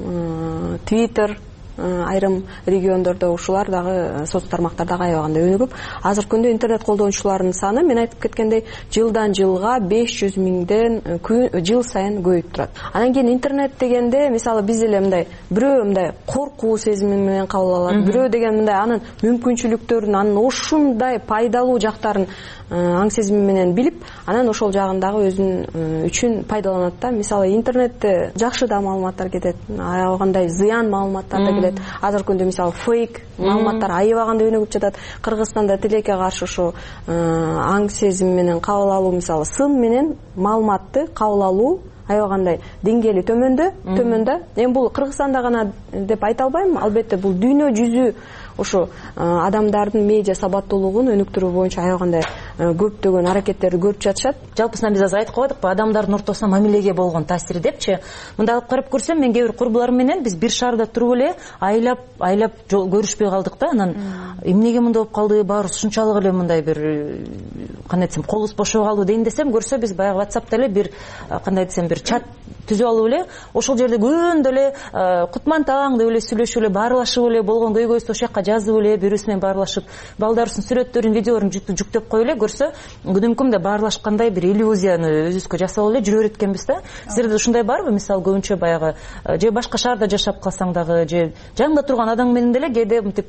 Speaker 7: Twitter, айрым региондордо ушулар дагы соц тармактарда аябагандай өнүгүп, азыркы күндө интернет колдонуучулардын саны мен айтып кеткендей жылдан жылга 500 миңден жыл сайын көбөйүп турат. Анан кийин интернет дегенде мисалы биз эле мындай бирөө мындай коркуу сезими менен кабыл алат, бирөө деген мындай анын мүмкүнчүлүктөрүн, анын ушундай пайдалуу жактарын аң сезими менен билип, анан ошол жагындагы өзүнүн үчүн пайдаланат да. Мисалы интернетте жакшы да маалыматтар кетет, аябагандай зыян маалыматтар да келет. Азыркы күндө мисалы фейк маалыматтар аябагандай өнүгүп жатат. Кыргызстанда тилекке каршы ошо аң сезими менен кабыл алуу, мисалы сын менен маалыматты кабыл алуу аябагандай деңгээли төмөндө. Эми бул Кыргызстанда гана деп айта албайм. Албетте бул дүйнө жүзү ошо адамдардын медиа сабаттуулугун өнүктүрүү боюнча аябагандай көптөгөн аракеттерди көрүп жатышат.
Speaker 6: Жалпысынан биз азыр айтып койдукпу, адамдардын ортосуна мамилеге болгон таасири депчи. Мындай алып карап көрсөм, мен кээ бир курбуларым менен биз бир шаарда туруп эле айлап көрүшпөй калдык да. Анан эмнеге мындай болуп калды, баарыбыз ушунчалык эле мындай бир кандай десем колубуз бошой калды дейин десем, көрсө биз баягы WhatsApp'та эле бир кандай десем бир чат түзүп алып эле ошол жерде күндө эле кутман таң деп эле сүйлөшүп эле баарлашып эле болгон көйгөйсү ошол жака жазып эле бирөөсү менен баарлашып, балдарыбыздын сүрөттөрүн, видеолорун жүктөп коюп эле көрсө күнүмкүмдө баарлашкандай бир иллюзияны өзүбүзгө жасап эле жүрө береткенбиз да. Сиздерде ушундай барбы? Мисалы көбүнчө баягы же башка шаарда жашап калсаң дагы же жаныңда турган адам менен деле кээде мынтип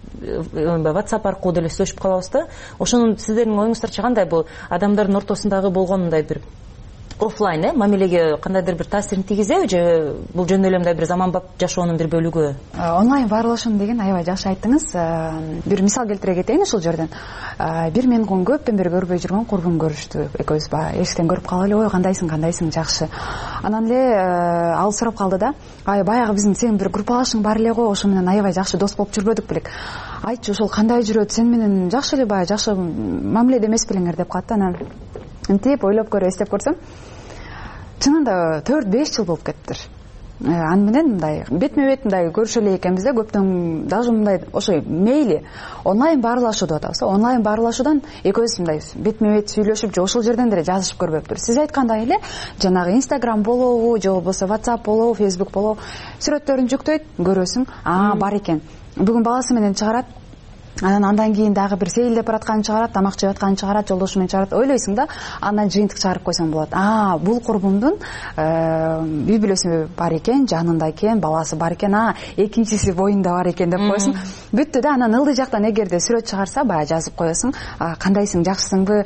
Speaker 6: WhatsApp аркылуу деле сүйлөшүп калабыз да. Ошонун сиздердин оюңуздарча кандай бул адамдардын ортосундагы болгон мындай бир офлайн мамилеге кандайдыр бир таасирин тийгизеби же бул жөн эле мындай бир заманбап жашоонун бир бөлүгү?
Speaker 8: Онлайн баарлашуу деген аябай жакшы айттыңыз. Бир мисал келтире кетейин ушул жерден. Бир мен көптөн бери көрбөй жүргөн курбум көрүштү. Экөөбүз эшиктен көрүп калып эле, ой кандайсың, жакшы. Анан эле ал сурап калды да, баягы биздин сенин бир группалашың бар эле го, ошо менен аябай жакшы дос болуп жүрбөдүк белек. Айтчы, ошол кандай жүрөт, сен менен жакшы эле жакшы мамиледе эмес белеңер деп калды. Анан мынтип ойлоп көрүп эстеп көрсөм, чынында 4-5 жыл болуп кетиптир. аны менен мындай бетме бет мындай көрүшө элек экенбиз да көптөн даже мындай ошо мейли онлайн баарлашуу деп атабыз. Онлайн баарлашуудан экөөбүз мындай бетме бет сүйлөшүп же ошол жерден деле жазышып көрбөптүр. Сиз айткандай эле жанагы Instagram болобу же болбосо WhatsApp болобу, Facebook болобу сүрөттөрүн жүктөйт, көрөсүң, бар экен. Бүгүн баласы менен чыгарат. Андан кийин дагы бир сейилдеп баратканын чыгарат, тамак жеп атканын чыгарат, жолдошу менен чыгарат. Ойлойсуң да, андан жыйынтык чыгарып койсоң болот. Бул курбумдун үй бүлөсү бар экен, жанында экен, баласы бар экен, экинчиси боюнда бар экен деп коесуң. Бүттү да, анан ылдый жактан эгерде сүрөт чыгарса, баягы жазып коесуң. Кандайсың, жакшысыңбы?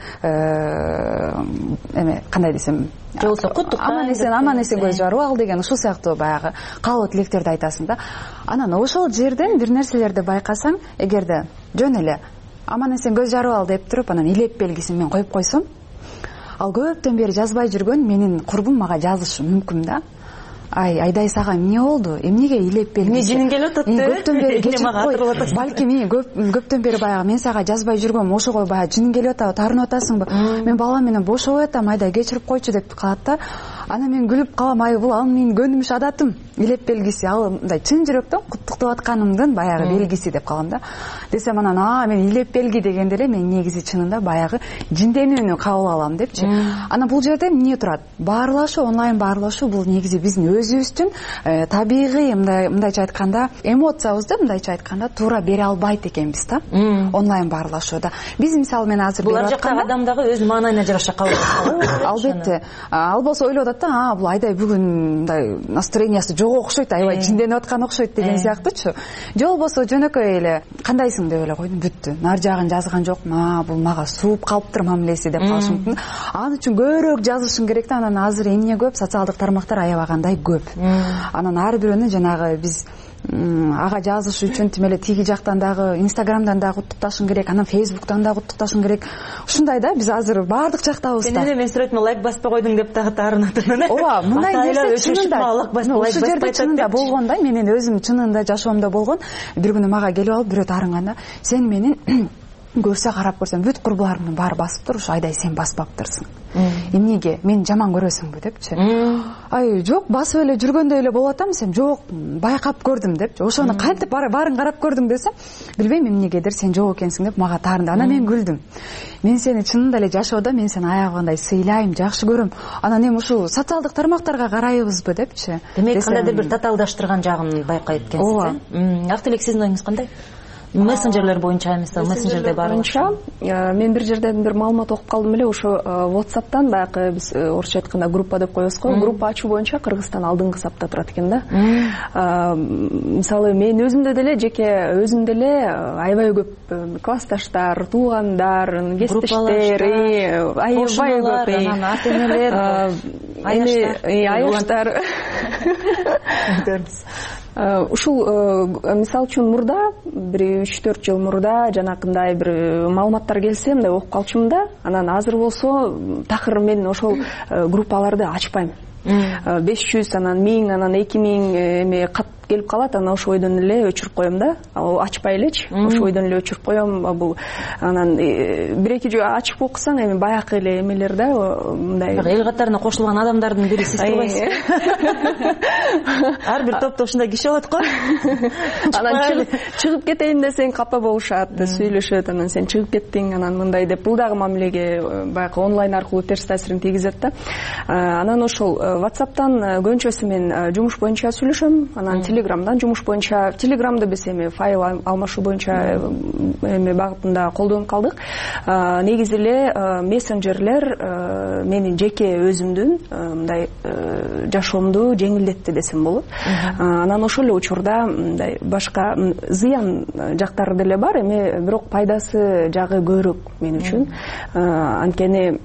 Speaker 8: Кандай десем,
Speaker 6: же болбосо куттуктайм,
Speaker 8: аман эсен көз жарып ал деген ушул сыяктуу баягы каалоо тилектерди айтасың да. Анан ошол жерден бир нерселерди байкасаң, эгерде жөн эле аман эсен көз жарып ал деп туруп, анан илеп белгисин мен коюп койсом, ал көптөн бери жазбай жүргөн менин курбум мага жазышы мүмкүн да. Айдай сага эмне болду? Эмнеге илеп белгиси?
Speaker 6: Эмне жинин келип атат?
Speaker 8: Көптөн бери кечирип кой. Балким көптөн бери баягы мен сага жазбай жүргөм, ошого баягы жинин келип атабы, таарынып атасыңбы? Мен балам менен бошоп атам, айдай кечирип койчу деп калат да. Анан мен күлүп калам, бул ал менин көнүмүш адатым, илеп белгиси, ал мындай чын жүрөктөн куттуктап атканымдын баягы белгиси деп калам да. Десем анан мен илеп белги дегенде эле мен негизи чынында баягы жинденүүнү кабыл алам депчи. Анан бул жерде эмне турат? Баарлашуу, онлайн баарлашуу бул негизи биздин өзүбүздүн табигый мындайча айтканда эмоциябызды мындайча айтканда туура бере албайт экенбиз да. Онлайн баарлашууда. Биз мисалы мен азыр
Speaker 6: булар жактагы адам дагы өз маанайына жараша кабыл алат.
Speaker 8: Албетте. Ал болсо ойлоп атат да, бул айдай бүгүн мындай настроениясы жок окшойт, аябай жинденип аткан окшойт деген сыяктуучу. Же болбосо жөнөкөй эле кандайсың деп эле койдум, бүттү. Нар жагын жазган жокмун, бул мага сууп калыптыр мамилеси деп калышым мүмкүн. Ал үчүн көбүрөөк жазышың керек да. Анан азыр эмне көп, социалдык тармактар аябагандай көп. Анан ар бирөөнү жанагы биз ага жазыш үчүн тим эле тиги жактан дагы Instagramдан дагы куттукташың керек, анан Facebook'тан дагы куттукташың керек. Ушундай да, биз азыр баардык жактабыз да.
Speaker 6: Мен сүрөтүмө лайк баспай койдуң деп дагы таарынат.
Speaker 8: Ооба, мындай нерсе чынында. Ушул жерде чынында болгон да, менин өзүм чынында жашоомдо болгон. Бир күнү мага келип алып бирөө таарынганда, сен менин көрсө карап көрсөм бүт курбуларымдын баары басыптыр, ушу айдай сен баспаптырсың. Эмнеге? Мени жаман көрөсүңбү депчи. Жок, басып эле жүргөндөй эле болуп атам, сен жок, байкап көрдүм депчи. Ошону кантип баарын карап көрдүң десем, билбейм эмнегедир сен жок экенсиң деп мага таарынды. Анан мен күлдүм. Мен сени чынында эле жашоодо мен сени аябагандай сыйлайм, жакшы көрөм. Анан эми ушул социалдык тармактарга карайбызбы депчи.
Speaker 6: Демек кандайдыр бир татаалдаштырган жагын байкайт экенсиз. Актилек, сиздин оюңуз кандай? Мессенджерлер боюнча эмес, мессенджерде боюнча
Speaker 7: мен бир жерден бир маалымат окуп калдым эле, ошо WhatsApp'тан баягы биз орусча айтканда группа деп коебуз го, группа ачуу боюнча Кыргызстан алдыңкы сапта турат экен да. Мисалы мен өзүмдө деле жеке өзүмдө деле аябай көп классташтар, туугандар, кесиптештер, аябай көп,
Speaker 6: анан ата-энелер,
Speaker 7: аяштар. Ушул мисалы үчүн мурда бир 3-4 жыл мурда жанакындай бир маалыматтар келсе мындай окуп калчумун да. Анан азыр болсо такыр мен ошол группаларды ачпайм. 500, анан 1000, анан 2000 эме кат келип калат, анан ошо ойдон эле өчүрүп коем да. Ачпай элечи, ошо ойдон эле өчүрүп коем. Бул анан бир-эки жөө ачып окусаң эми баякы эле эмелер да, мындай
Speaker 6: эл катарына кошулган адамдардын бири сиз турбайсыз. Ар бир топто ушундай киши болот го.
Speaker 7: Анан чыгып кетейин десең капа болушат, сүйлөшөт, анан сен чыгып кеттиң, анан мындай деп бул дагы мамилеге баягы онлайн аркылуу терс таасирин тийгизет да. Анан ошол WhatsApp'тан көбүнчөсү мен жумуш боюнча сүйлөшөм, анан Telegram'дан жумуш боюнча, Telegram'ды биз эми файл алмашуу боюнча эми багытында колдонуп калдык. Негизи эле мессенджерлер менин жеке өзүмдүн мындай жашоомду жеңилдетти десем болот. Анан ошол эле учурда мындай башка зыян жактары деле бар, эми бирок пайдасы жагы көбүрөөк мен үчүн. Анткени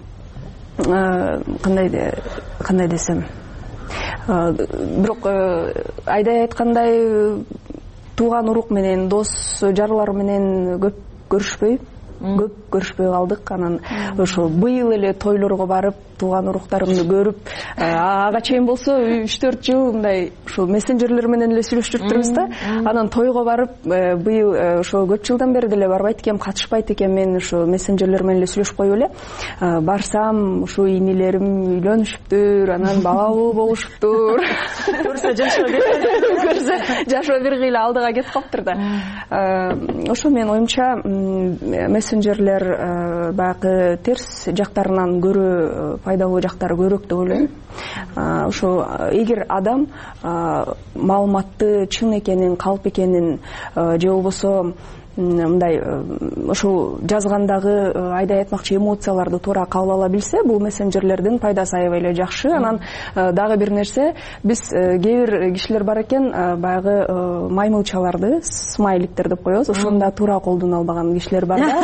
Speaker 7: кандай десем, бирок айдай айткандай тууган урук менен, дос жарлар менен көп көрүшпөй,
Speaker 5: көп көрүшпөй калдык. Анан ошо быйыл эле тойлорго барып, тууган уруктарымды көрүп, ага чейин болсо 3-4 жыл мындай ушул мессенджерлер менен эле сүйлөшүп жүрүптүрбүз да. Анан тойго барып, быйыл ошо көп жылдан бери деле барбайт экем, катышпайт экем. Мен ошо мессенджерлер менен эле сүйлөшүп коюп эле барсам, ушу инилерим үйлөнүшүптүр, анан балалуу болушуптур.
Speaker 6: Көрсө
Speaker 5: жашоо бир кыйла алдыга кетип калыптыр да. Ошо менин оюмча мессенджерлер баягы терс жактарынан көрө пайдалуу жактары көбүрөөк деп ойлойм. Ошо эгер адам маалыматты чын экенин, калп экенин же болбосо мындай ошол жазгандагы айдай айтмакчы эмоцияларды туура кабыл ала билсе, бул мессенджерлердин пайдасы аябай эле жакшы. Анан дагы бир нерсе, биз кээ бир кишилер бар экен, баягы маймылчаларды, смайликтер деп коебуз, ошону да туура колдоно албаган кишилер бар да.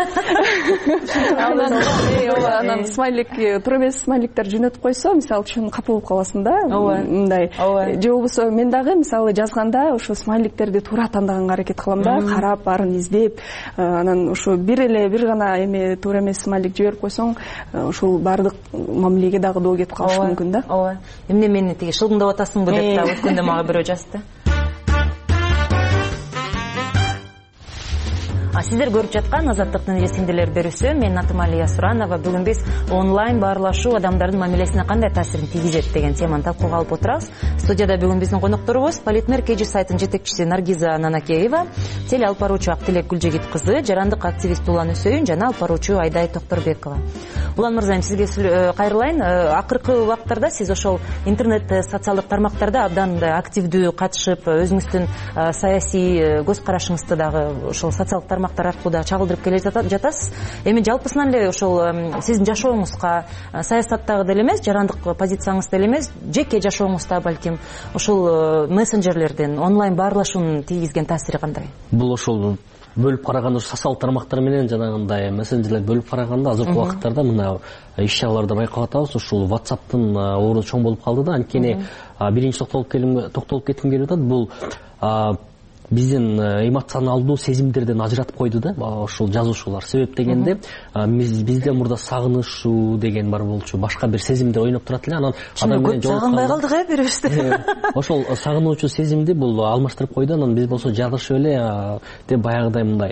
Speaker 5: Анан смайлик, туура эмес смайликтер жөнөтүп койсо, мисалы үчүн капа болуп каласың да. Мындай же болбосо мен дагы мисалы жазганда ошо смайликтерди туура тандаганга аракет кылам да, карап баарын издеп, анан ошо бир гана эме туура эмес смайлик жиберип койсоң, ошол баардык мамилеге дагы доо кетип калышы мүмкүн да.
Speaker 6: Ооба. Эмне мени тиги шылгыңдап атасыңбы деп да өткөндө мага бирөө жазды. Сиздер көрүп жаткан Азаттыктын эсиңдилер берүүсү. Мен атым Алия Суранова. Бүгүн биз онлайн баарлашуу адамдардын мамилесине кандай таасирин тийгизет деген теманы талкууга алып отурабыз. Студияда бүгүн биздин конокторубуз Политмер KG сайтынын жетекчиси Наргиза Нанакеева, теле алып баруучу Актилек Гүлжегит кызы, жарандык активист Улан Өсөйүн жана алып баруучу Айдай Токторбекова. Улан мырзайым, сизге кайрылайын. Акыркы убакыттарда сиз ошол интернет социалдык тармактарда абдан активдүү катышып, өзүңүздүн саясий көз карашыңызды дагы ошол социалдык тармактар аркылуу да чагылдырып келе жатасыз. Эми жалпысынан эле ошол сиздин жашооңузга, саясаттагы деле эмес, жарандык позицияңыз деле эмес, жеке жашооңузда балким ошол мессенджерлердин, онлайн баарлашуунун тийгизген таасири кандай?
Speaker 9: Бул ошол бөлүп караганда, социалдык тармактар менен жанагындай мессенджерлер бөлүп караганда азыркы убакыттарда мына иш-чараларды байкап атабыз. Ушул WhatsApp'тын орду чоң болуп калды да. Анткени биринчи токтолуп кетким келип атат. Бул биздин эмоционалдуу сезимдерден ажыратып койду да ошол жазуучулар. Себеп дегенде бизде мурда сагынышуу деген бар болчу, башка бир сезимдер ойноп турат эле. Анан
Speaker 6: адам менен сагынбай калдык бирибизде.
Speaker 9: Ошол сагынуучу сезимди бул алмаштырып койду. Анан биз болсо жазышып эле деп баягыдай мындай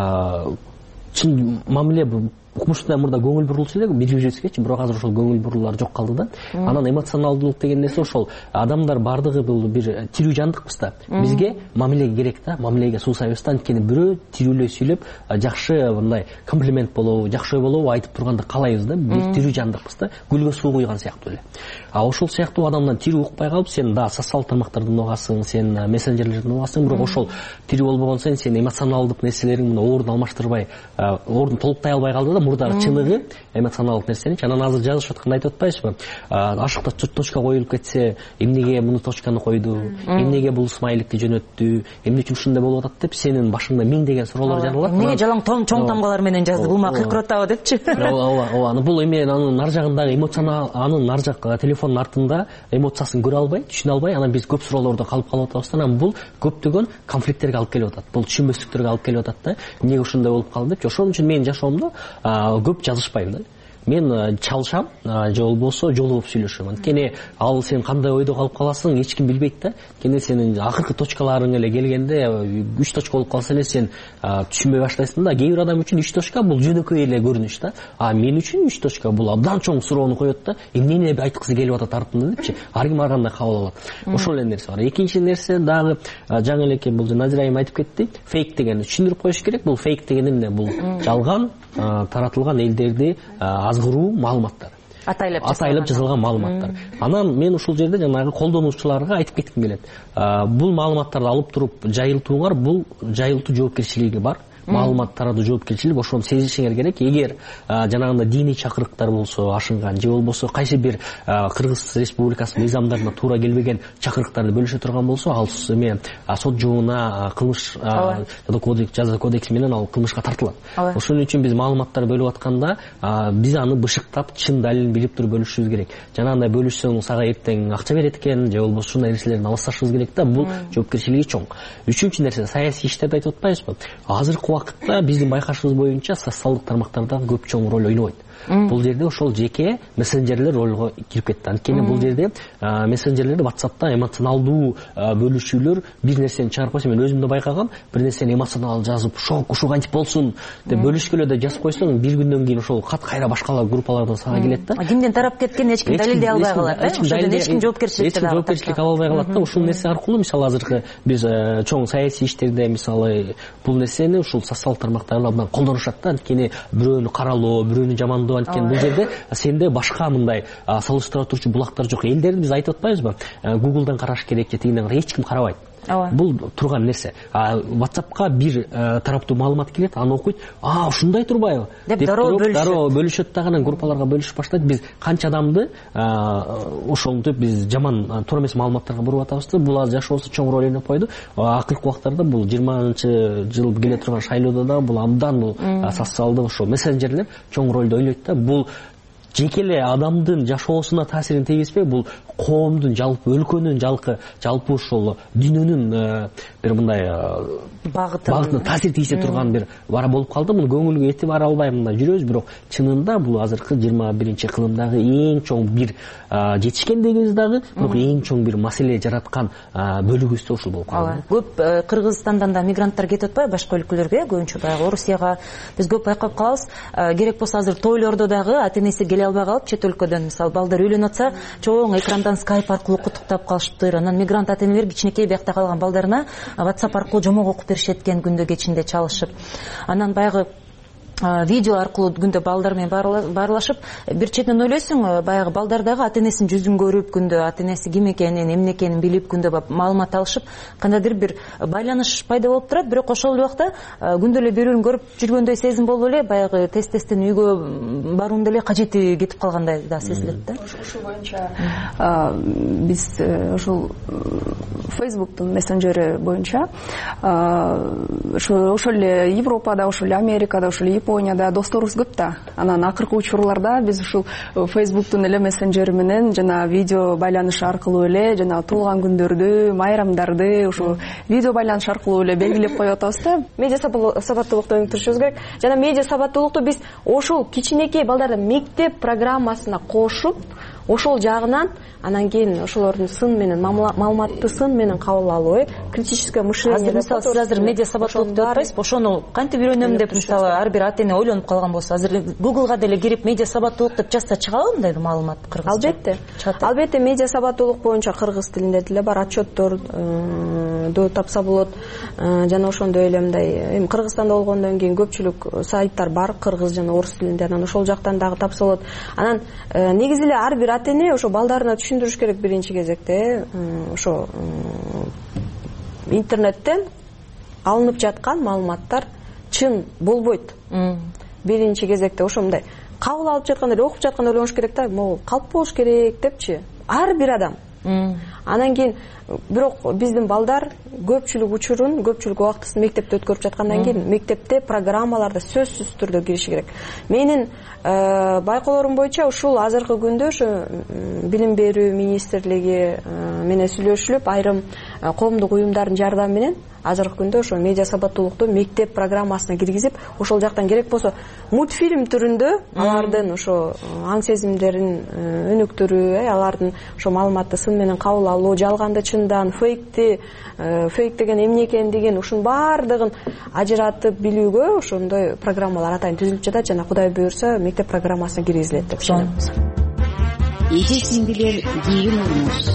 Speaker 9: чын мамиле укмуштай мурда көңүл бурулчу эле бири-бирибизгечи, бирок азыр ошол көңүл бурулуулар жок калды да. Анан эмоционалдуулук деген нерсе ошол адамдар бардыгы бул бир тирүү жандыкпыз да. Бизге мамиле керек да, мамилеге суусайбыз да. Анткени бирөө тирүүлөй сүйлөп, жакшы мындай комплимент болобу, жакшы ой болобу айтып турганды каалайбыз да. Бир тирүү жандыкпыз да, гүлгө суу куйган сыяктуу эле. Ошол сыяктуу адамдан тирүү укпай калып, сен да социалдык тармактардан угасың, сен мессенджерлерден угасың, бирок ошол тирүү болбогон сайын сен эмоционалдык нерселериң мына ордун алмаштырбай, ордун толуктай албай калды да. Мурдагы чыныгы эмоционалдык нерсеничи. Анан азыр жазышып атканда айтып атпайсызбы? Ашыкта точка коюлуп кетсе, эмнеге муну точканы койду, эмнеге бул смайликти жөнөттү, эмне үчүн ушундай болуп атат деп сенин башыңда миң деген суроолор жаралат.
Speaker 6: Эмнеге жалаң чоң тамгалар менен жазды, бул мага кыйкырып атабы депчи.
Speaker 9: Ооба, бул эми анын нар жагындагы эмоционал, анын нар жак телефондун артында эмоциясын көрө албай, түшүнө албай, анан биз көп суроолордо калып атабыз. Анан бул көптөгөн конфликттерге алып келип атат. Бул түшүнбөстүктөргө алып келип атат да. Эмнеге ушундай болуп калды деп. Ошон үчүн менин жашоомдо көп жазышпайм да. Мен чалышам, же болбосо жолугуп сүйлөшөм. Анткени ал сен кандай ойдо калып каласың, эч ким билбейт да. Анткени сенин акыркы точкаларың эле келгенде 3 точка болуп калса эле сен түшүнбөй баштайсың да. Кээ бир адам үчүн 3 точка бул жөнөкөй эле көрүнүш да. Мен үчүн 3 точка бул абдан чоң суроону коет да. Эмнени айткысы келип атат артында депчи. Ар ким ар кандай кабыл алат. Ошол эле нерсе бар. Экинчи нерсе дагы жаңы элеке бул Назира айым айтып кетти. Фейк дегенди түшүндүрүп коюш керек. Бул фейк деген эмне? Бул жалган таратылган элдерди азгыруу маалыматтар. Атайлап жазылган маалыматтар. Анан мен ушул жерде жанагы колдонуучуларга айтып кетким келет. Бул маалыматтарды алып туруп жайылтууңар, бул жайылтуу жоопкерчилиги бар. Маалымат таратуу жоопкерчилик, ошону сезишиңер керек. Эгер жанагында диний чакырыктар болсо ашынган, же болбосо кайсы бир Кыргыз Республикасынын мыйзамдарына туура келбеген чакырыктарды бөлүшө турган болсо, ал эме сот жобуна кылмыш жаза кодекси менен ал кылмышка тартылат. Ошон үчүн биз маалыматтарды бөлүп атканда биз аны бышыктап, чын далилин билип туруп бөлүшүбүз керек. Жанагындай бөлүшсөң сага эртең акча берет экен, же болбосо ушундай нерселерден алысташыбыз керек да. Бул жоопкерчилиги чоң. Үчүнчү нерсе саясий иштерди айтып атпайбызбы? Азыркы убакытта биздин байкашыбыз боюнча социалдык тармактарда көп чоң роль ойнобойт. Бул жерде ошол жеке мессенджерлер ролго кирип кетти. Анткени бул жерде мессенджерлерде WhatsApp'та эмоционалдуу бөлүшүүлөр бир нерсени чыгарып койсо, мен өзүм да байкагам, бир нерсени эмоционал жазып, ушул кантип болсун деп бөлүшкөлө да жазып койсоң, бир күндөн кийин ошол кат кайра башкалар группалардан сага келет да.
Speaker 6: Кимден тарап кеткен эч ким далилдей албай калат. Эч ким жоопкерчиликти
Speaker 9: ала албай калат да. Ушул нерсе аркылуу мисалы азыркы биз чоң саясий иштерде мисалы бул нерсени ушул социалдык тармактар абдан колдонушат да. Анткени бирөөнү каралоо, бирөөнү жамандоо, анткени бул жерде сенде башка мындай салыштыра турчу булактар жок. Элдерди биз айтып атпайбызбы? Гуглдан караш керек же тигинден караш, эч ким карабайт. Бул турган нерсе. WhatsApp'ка бир тараптуу маалымат келет, аны окуйт. Ушундай турбайбы? Деп дароо бөлүшөт да, анан группаларга бөлүшүп баштайт. Биз канча адамды ошентип биз жаман туура эмес маалыматтарга буруп атабыз да. Бул азыр жашообузда чоң роль ойноп койду. Акыркы убактарда бул 20-жыл келе турган шайлоодо да бул абдан бул социалдык ошо мессенджерлер чоң ролду ойлойт да. Бул жеке эле адамдын жашоосуна таасирин тийгизбей, бул коомдун, жалпы өлкөнүн, жалпы ошол дүйнөнүн бир мындай багытына таасир тийгизе турган бир бара болуп калды. Муну көңүлгө этибар албай мындай жүрөбүз, бирок чынында бул азыркы 21-кылымдагы эң чоң бир жетишкендигибиз дагы, бирок эң чоң бир маселе жараткан бөлүгүбүз да ушул болуп калды.
Speaker 6: Көп Кыргызстандан да мигранттар кетип атпайбы башка өлкөлөргө, көбүнчө баягы Орусияга. Биз көп байкап калабыз. Керек болсо азыр тойлордо дагы ата-энеси келе албай калып, чет өлкөдөн мисалы балдар үйлөнүп атса, чоң экрандан скайп аркылуу куттуктап калышыптыр. Анан мигрант ата-энелер кичинекей биякта калган балдарына WhatsApp аркылуу жомок окуп беришет экен, күндө кечинде чалышып. Анан баягы видео аркылуу күндө балдар менен баарлашып, бир четинен ойлойсуң, баягы балдар дагы ата-энесинин жүзүн көрүп, күндө ата-энеси ким экенин, эмне экенин билип, күндө маалымат алышып, кандайдыр бир байланыш пайда болуп турат. Бирок ошол убакта күндө эле бирөөнү көрүп жүргөндөй сезим болуп эле баягы тез-тезден үйгө баруунун деле кажети кетип калгандай да сезилет да.
Speaker 5: Ушул боюнча биз ушул Facebook'тун мессенджери боюнча ошол эле Европада, ошол эле Америкада, ошол эле Японияда досторубуз көп да. Анан акыркы учурларда биз ушул Facebook'тун эле мессенджери менен жана видео байланыш аркылуу эле жана туулган күндөрдү, майрамдарды ушул видео байланыш аркылуу эле белгилеп коюп атабыз да.
Speaker 7: Медиа сабаттуулукту өнүктүрүшүбүз керек. Жана медиа сабаттуулукту биз ошол кичинекей балдарды мектеп программасына кошуп, ошол жагынан анан кийин ошолордун сын менен маалыматты сын менен кабыл алуу, критическое мышление.
Speaker 6: Мисалы сиз азыр медиа сабаттуулукту айтпайсызбы? Ошону кантип үйрөнөм деп мисалы ар бир ата-эне ойлонуп калган болсо, азыр Google'га деле кирип медиа сабаттуулук деп жазса чыгабы мындай маалымат кыргызча?
Speaker 7: Албетте медиа сабаттуулук боюнча кыргыз тилинде деле бар отчетторду тапса болот. Жана ошондой эле мындай эми Кыргызстанда болгондон кийин көпчүлүк сайттар бар кыргыз жана орус тилинде, анан ошол жактан дагы тапса болот. Анан негизи эле ар бир ата-эне ошо балдарына түшүндүрүш керек биринчи кезекте. Ошо интернеттен алынып жаткан маалыматтар чын болбойт. Биринчи кезекте ошо мындай кабыл алып жатканда эле, окуп жатканда ойлонуш керек да, могу калп болуш керек депчи. Ар бир адам. Анан кийин бирок биздин балдар көпчүлүк учурун, көпчүлүк убактысын мектепте өткөрүп жаткандан кийин мектепте программаларда сөзсүз түрдө кириши керек. Менин байкоолорум боюнча ушул азыркы күндө ошо билим берүү министрлиги менен сүйлөшүлүп, айрым коомдук уюмдардын жардамы менен азыркы күндө ошо медиа сабаттуулукту мектеп программасына киргизип, ошол жактан керек болсо мультфильм түрүндө алардын ошо аң сезимдерин өнүктүрүү, алардын ошо маалыматты сын менен кабыл алуу, жалганды чындан, фейк деген эмне экендигин ушунун баардыгын ажыратып билүүгө ошондой программалар атайын түзүлүп жатат жана Кудай буйрса мектеп программасына киргизилет деп ишенебиз.
Speaker 3: Эже-сиңдилер кийин урмуш.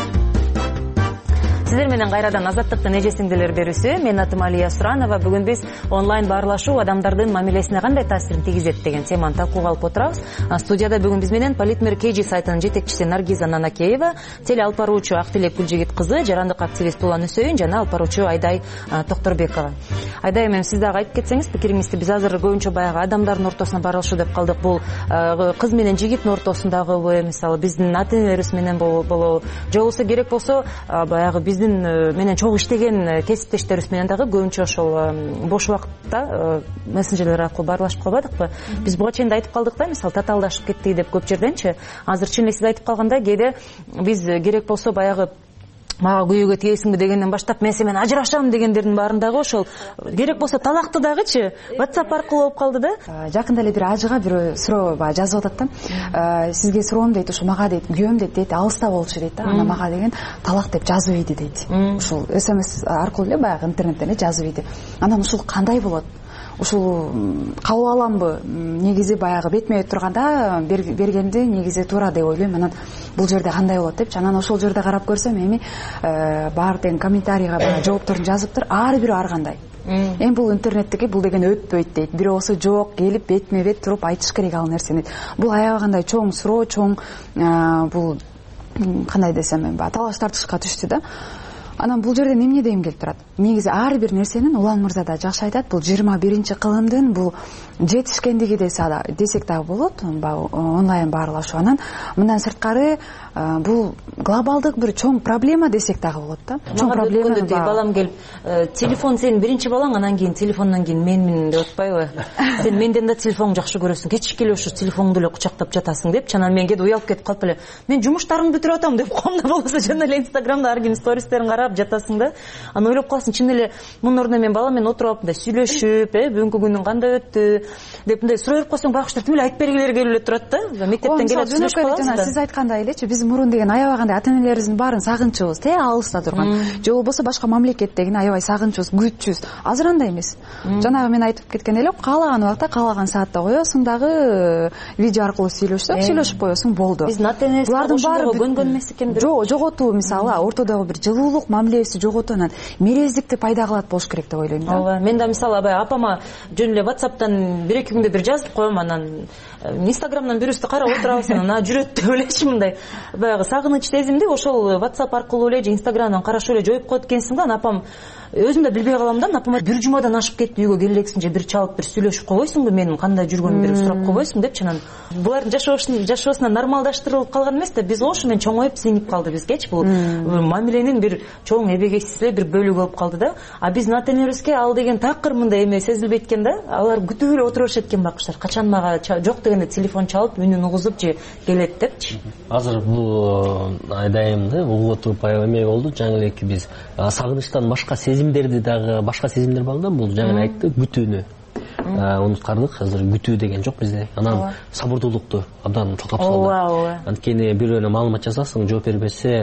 Speaker 6: Сиздер менен кайрадан Азаттыктын эже-сиңдилер берүүсү. Мен атым Алия Суранова. Бүгүн биз онлайн баарлашуу адамдардын мамилесине кандай таасирин тийгизет деген теманы талкууга алып отурабыз. Студияда бүгүн биз менен Политмир KG сайтынын жетекчиси Наргиза Нанакеева, теле алып баруучу Актилек Гүлжигит кызы, жарандык активист Улан Үсөйүн жана алып баруучу Айдай Токторбекова. Айдай эми сиз дагы айтып кетсеңиз пикириңизди. Биз азыр көбүнчө баягы адамдардын ортосуна баарлашуу деп калдык. Бул кыз менен жигиттин ортосундагы мисалы биздин ата-энелерибиз менен болобу, же болбосо керек болсо баягы биздин менен чогуу иштеген кесиптештерибиз менен дагы көбүнчө ошол бош убакытта мессенджерлер аркылуу баарлашып калбадыкпы? Биз буга чейин да айтып калдык да, мисалы татаалдашып кеттик деп көп жерденчи. Азыр чын эле сиз айтып калгандай кээде биз керек болсо баягы мага күйөөгө тиесиңби дегенден баштап мен сен менен ажырашам дегендердин баарындагы ошол керек болсо талакты дагычы WhatsApp аркылуу болуп калды да.
Speaker 8: Жакында эле бир ажыга бирөө суроо баягы жазып атат да. Сизге суроом дейт, ушу мага дейт, күйөөм дейт, алыста болчу дейт да. Ана мага деген талак деп жазып ийди дейт. Ушул SMS аркылуу эле баягы интернеттен эле жазып ийди. Анан ушул кандай болот? Ушул кабыл аламбы? Негизи баягы бетме бет турганда бергенди негизи туура деп ойлойм. Анан бул жерде кандай болот депчи. Анан ошол жерде карап көрсөм эми баары тең комментарийга баягы жоопторун жазыптыр. Ар бири ар кандай. Эми бул интернеттеги бул деген өтпөйт дейт. Бирөөсү жок, келип бетме бет туруп айтыш керек ал нерсени. Бул аябагандай чоң суроо, чоң бул кандай десем эми талаш тартышка түштү да. Анан бул жерде эмне дейм келип турат? Негизи ар бир нерсенин Улан мырза да жакшы айтат. Бул 21-кылымдын бул жетишкендиги десек дагы болот. Онлайн баарлашуу. Анан мындан сырткары бул глобалдык бир чоң проблема десек дагы болот да. Чоң проблема.
Speaker 6: Балам келип, телефон сенин биринчи балаң, анан кийин телефондон кийин менмин деп атпайбы? Сен менден да телефонду жакшы көрөсүң. Кечикке эле ушу телефоңду эле кучактап жатасың депчи. Анан мен кээде уялып кетип калып эле, мен жумуштарымды бүтүрүп атам деп коомда болсо жана эле Инстаграмда ар ким стористерин карап жатасың да. Анан ойлоп каласың, чын эле мунун ордуна мен балам менен отуруп алып мындай сүйлөшүп, бүгүнкү күнүң кандай өттү деп мындай сурай берип койсоң, байкуштар тим эле айтып бергилери келип эле турат да. Мектептен келип сүйлөшүп каласың да.
Speaker 8: Сиз айткандай элечи, биз мурун деген аябагандай ата энелерибиздин баарын сагынчубуз, алыста турган. Же болбосо башка мамлекеттегини аябай сагынчубуз, күтчүбүз. Азыр андай эмес. Жанагы мен айтып кеткен эле, каалаган убакта, каалаган саатта коесуң дагы видео аркылуу сүйлөшүп коесуң, болду.
Speaker 6: Биздин ата энебиз ошондого көнгөн эмес экен.
Speaker 8: Жоготуу, мисалы, ортодогу бир жылуулук мамилебизди жоготуу, анан мерездикти пайда кылат болуш керек деп ойлойм да.
Speaker 6: Ооба, мен да мисалы абай апама жөн эле WhatsApp'тан 1-2 күндө бир жазып коем, анан Instagram'дан бирөөсү карап отурабыз, анан жүрөт деп элечи мындай баягы сагыныч сезимди ошол WhatsApp аркылуу эле же Instagram'дан карашып эле жоюп коет экенсиң да. Апам өзүм да билбей калам да, апама бир жумадан ашып кетти, үйгө келелексиң же бир чалып бир сүйлөшүп койбойсуңбу, менин кандай жүргөнүмдү бир сурап койбойсуң депчи. Анан булардын жашоосуна нормалдаштырылып калган эмес да, биз ошо менен чоңоюп сиңип калды бизгечи. Бул мамиленин бир чоң эбегейсиз эле бир бөлүгү болуп калды да. А биздин ата энебизге ал деген такыр мындай эме сезилбейт экен да. Алар күтүп эле отура беришет экен байкуштар. Качан мага жок дегенде телефон чалып, үнүн угузуп же келет депчи.
Speaker 9: Азыр бул айдайым да, угутуп эме болду. Жаңы элеки биз сагынычтан башка сезимдерди дагы, башка сезимдер бар да, бул жаңы айтты, күтүүнү унуткардык. Азыр күтүү деген жок бизде. Анан сабырдуулукту абдан чоктоп салды. Анткени бирөөнө маалымат жазасың, жооп бербесе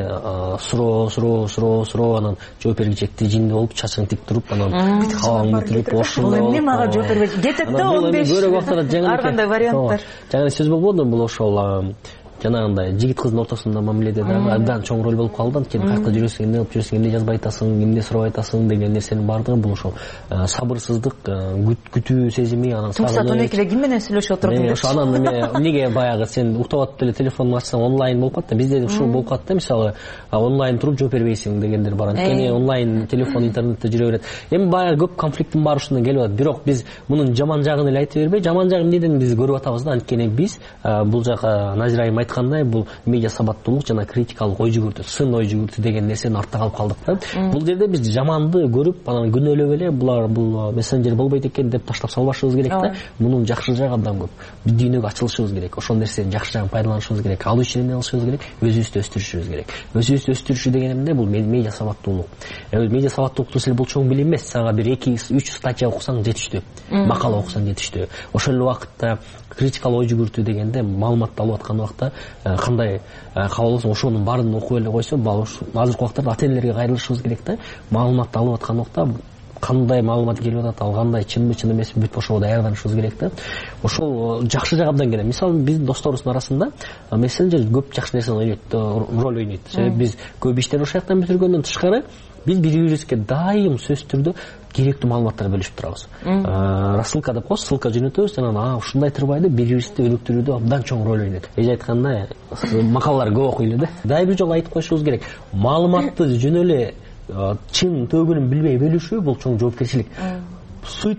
Speaker 9: суроо, анан жооп бергичекти жинди болуп, чачың тик туруп, анан кабаң бүтүрүп, ошондой.
Speaker 6: Эмне мага жооп бербейт? Кетет да 15. Ар кандай варианттар.
Speaker 9: Жаңы сөз болбоду, бул ошол жанагындай жигит кыздын ортосунда мамиледе дагы абдан чоң роль болуп калды. Анткени кайерде жүрөсүң, эмне кылып жүрөсүң, эмне жазбай атасың, эмне сурабай атасың деген нерсенин баардыгы бул ошол сабырсыздык, күтүү сезими, анан
Speaker 6: саат 12-де ким менен сүйлөшүп отурдуң?
Speaker 9: Ошо анан эмнеге баягы сен уктап атып эле телефонду ачсаң онлайн болуп калат да. Бизде ушул болуп калат да, мисалы онлайн туруп жооп бербейсиң дегендер бар. Анткени онлайн телефон, интернетте жүрө берет. Эми баягы көп конфликттин баары ушундан келип атат. Бирок биз мунун жаман жагын эле айтып бербей, жаман жагы эмнеден биз көрүп атабыз да. Анткени биз бул жака Назира айым айткандай, бул медиа сабаттуулук жана критикалык ой жүгүртүү, сын ой жүгүртүү деген нерсени артта калып калдык да. Бул жерде биз жаманды көрүп, анан күнөөлөп эле бул мессенджер болбойт экен деп таштап салбашыбыз керек да. Мунун жакшы жагы абдан көп. Биз дүйнөгө ачылышыбыз керек. Ошол нерсенин жакшы жагын пайдаланышыбыз керек. Ал үчүн эмне кылышыбыз керек? Өзүбүздү өстүрүшүбүз керек. Өзүбүздү өстүрүшүү деген эмне? Бул медиа сабаттуулук. Медиа сабаттуулук десе бул чоң билим эмес. Сага бир 2-3 статья окусаң жетиштүү. Макала окусаң жетиштүү. Ошол эле убакытта критикалык ой жүгүртүү дегенде маалыматты алып аткан убакта кандай кабыл алсаң ошонун баарын окуп эле койсо, азыркы убактарда ата энелерге кайрылышыбыз керек да. Маалыматты алып аткан убакта кандай маалымат келип атат, ал кандай чынбы, чын эмеспи, бүт ошого даярданышыбыз керек да. Ошол жакшы жагы абдан келет. Мисалы биздин досторубуздун арасында мессенджер көп жакшы нерсени ойнойт, роль ойнойт. Себеби биз көп иштерди ошол жактан бүтүргөндөн тышкары биз бири-бирибизге дайым сөзсүз түрдө керектүү маалыматтарды бөлүшүп турабыз. Рассылка деп коебуз, ссылка жөнөтөбүз, анан ушундай турбайды бири-бирибизди өнүктүрүүдө абдан чоң роль ойнойт. Эже айткандай, макалалар көп окуйлу да. Дайым бир жолу айтып коюшубуз керек. Маалыматты жөн эле чын төбүнүн билбей бөлүшүү бул чоң жоопкерчилик. Суицид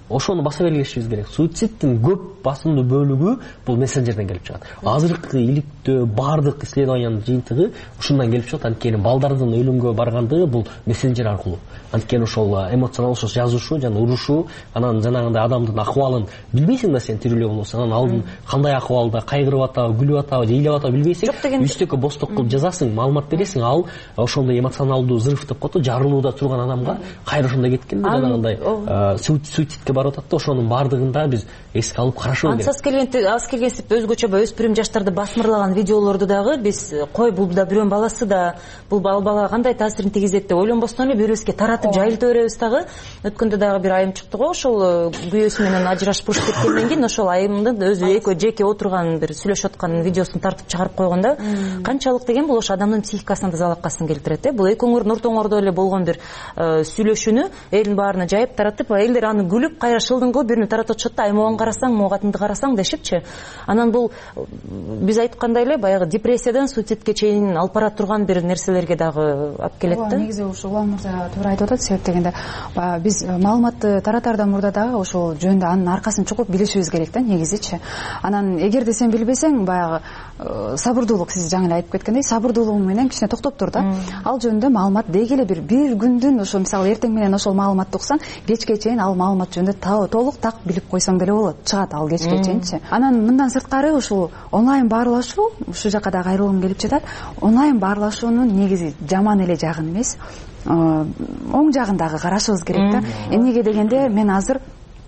Speaker 9: ошону баса белгилешибиз керек. Суицидтин көп басымдуу бөлүгү бул мессенджерден келип чыгат. Азыркы иликтөө баардык исследованиянын жыйынтыгы ушундан келип чыгат. Анткени балдардын өлүмгө баргандыгы бул мессенджер аркылуу. Анткени ошол эмоционалдуу жазышуу жана урушуу, анан жанагындай адамдын акыбалын билбейсиң да сен тирүү эле болсоң, анан алдын кандай акыбалда, кайгырып атабы, күлүп атабы, ыйлап атабы билбейсиң. Үстөккө босток кылып жазасың, маалымат бересиң, ал ошондой эмоционалдуу взрыв деп коет, жарылууда турган адамга кайра ошондой кеткен жанагындай суицидке барып атат да, ошонун баардыгында биз эске алып карашыбыз керек.
Speaker 6: Аз келгенсип өзгөчө өспүрүм жаштарды басмырлаган видеолорду дагы биз кой бул да бирөөнүн баласы да, бул бала кандай таасирин тийгизет деп ойлонбостон эле бирибизге таратып жайылта беребиз дагы. Өткөндө дагы бир айым чыкты го, ошол күйөөсү менен ажырашып урушуп кеткенден кийин ошол айымдын өзү экөө жеке отурган бир сүйлөшүп аткан видеосун тартып чыгарып койгондо канчалык деген бул ошо адамдын психикасына да залалкасын келтирет. Бул экөөңөрдүн ортоңордо эле болгон бир сүйлөшүүнү элдин баарына жайып таратып, элдер аны күлүп кайра шылдың кылып бирине таратып атышат да, ай могуну карасаң, могу катынды карасаң дешипчи. Анан бул биз айткандай эле баягы депрессиядан суицидке чейин алып бара турган бир нерселерге дагы алып келет да.
Speaker 8: Негизи ушул Улан мырза туура айтып атат. Себеп дегенде биз маалыматты таратаардан мурда дагы ошол жөнүндө анын аркасын чукуп билишибиз керек да, негизичи. Анан эгерде сен билбесең, баягы сабырдуулук, сиз жаңы эле айтып кеткендей, сабырдуулугуң менен кичине токтоп тур да. Ал жөнүндө маалымат деги эле бир күндүн ошо мисалы эртең менен ошол маалыматты уксаң, кечке чейин ал маалымат жөнүндө толук так билип койсоң деле болот. Чыгат ал кечке чейинчи. Анан мындан сырткары ушул онлайн баарлашуу, ушул жака дагы кайрылгым келип жатат. Онлайн баарлашуунун негизи жаман эле жагын эмес, оң жагын дагы карашыбыз керек да. Эмнеге дегенде мен азыр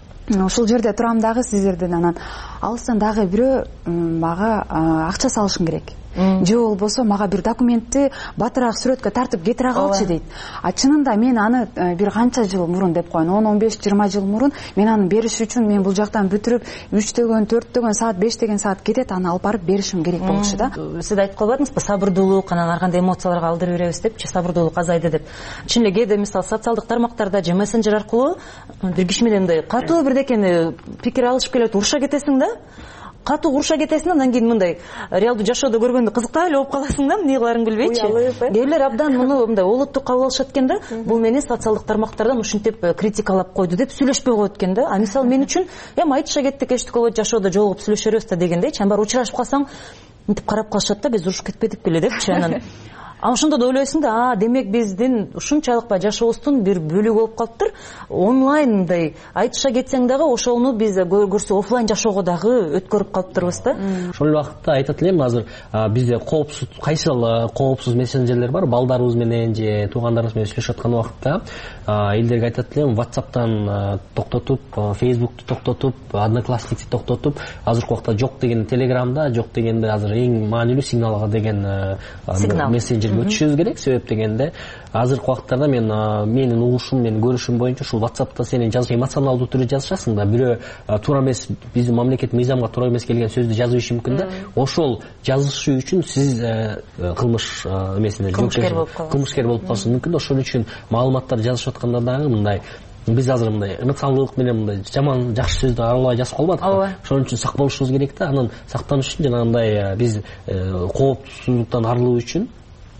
Speaker 8: ушул жерде турам дагы сиздерден, анан алыстан дагы бирөө мага акча салышың керек. Же болбосо мага бир документти батыраак сүрөткө тартып кетире калчы дейт. А чынында мен аны бир канча жыл мурун деп коеюн, 10-15-20 жыл мурун мен аны бериш үчүн мен бул жактан бүтүрүп 3 4 саат, 5 саат кетет, аны алып барып беришим керек болчу да.
Speaker 6: Сиз айтып койбадыңызбы, сабырдуулук, анан ар кандай эмоцияларга алдырып беребиз депчи, сабырдуулук азайды деп. Чын эле кээде мисалы социалдык тармактарда же мессенджер аркылуу бир киши менен мындай катуу бирдекени пикир алышып келет, уруша кетесиң да. Катуу уруша кетесиң, андан кийин мындай реалдуу жашоодо көргөндө кызыктап эле болуп каласың да, эмне кыларын билбейчи. Кээбилер абдан муну мындай олуттуу кабыл алышат экен да. Бул мени социалдык тармактардан ушинтип критикалап койду деп сүйлөшпөй коет экен да. А мисалы мен үчүн айтыша кеттик, эчтеке болбойт, жашоодо жолугуп сүйлөшө беребиз да дегендейчи. Анан баары учурашып калсаң, мынтип карап калышат да, биз урушуп кетпедик беле депчи. Анан ошондо да ойлойсуң да, демек биздин ушунчалык жашообуздун бир бөлүгү болуп калыптыр. Онлайн мындай айтыша кетсең дагы ошону биз көрсө офлайн жашоого дагы өткөрүп калыптырбыз да.
Speaker 9: Ошол убакытта айтат элем, азыр бизде коопсуз, кайсыл коопсуз мессенджерлер бар, балдарыбыз менен же туугандарыбыз менен сүйлөшүп аткан убакытта элдерге айтат элем, WhatsApp'тан токтотуп, Facebook'ту токтотуп, Одноклассникти токтотуп, азыркы убакта жок деген Telegram'да, жок дегенде азыр эң маанилүү Сигналга деген мессенджер өтүшүбүз керек. Себеп дегенде азыркы убактарда менин угушум, менин көрүшүм боюнча ушул WhatsApp'та сенин эмоционалдуу түрдө жазышасың да, бирөө туура эмес, биздин мамлекеттик мыйзамга туура эмес келген сөздү жазып ийиши мүмкүн да. Ошол жазышы үчүн сиз кылмыш эмесине кылмышкер болуп калышыңыз мүмкүн да. Ошол үчүн маалыматтар жазышып атканда дагы мындай биз азыр мындай эмоционалдуулук менен мындай жаман жакшы сөздү аралабай жазып калбадык. Ошон үчүн сак болушубуз керек да. Анан сактаныш үчүн жанагындай биз коопсуздуктан арылуу үчүн,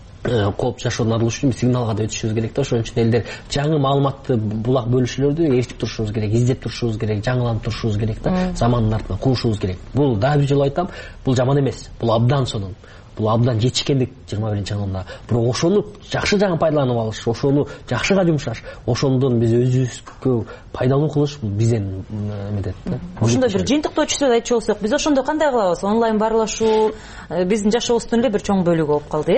Speaker 9: кооп жашоодон арылуу үчүн Сигналга да өтүшүбүз керек да. Ошон үчүн элдер жаңы маалыматты булак бөлүшүүлөрдү ээрчип турушубуз керек, издеп турушубуз керек, жаңыланып турушубуз керек да. Замандын артынан куушубуз керек. Бул дагы бир жолу айтам, бул жаман эмес, бул абдан сонун. Бул абдан жетишкендик 21-кылымда. Бирок ошону жакшы жагын пайдаланып алыш, ошону жакшыга жумшаш, ошондон биз өзүбүзгө пайдалуу кылыш бизден эметет да.
Speaker 6: Ошондой бир жыйынтыктоо сөз айтчу болсок, биз ошондо кандай кылабыз? Онлайн баарлашуу биздин жашообуздун эле бир чоң бөлүгү болуп калды,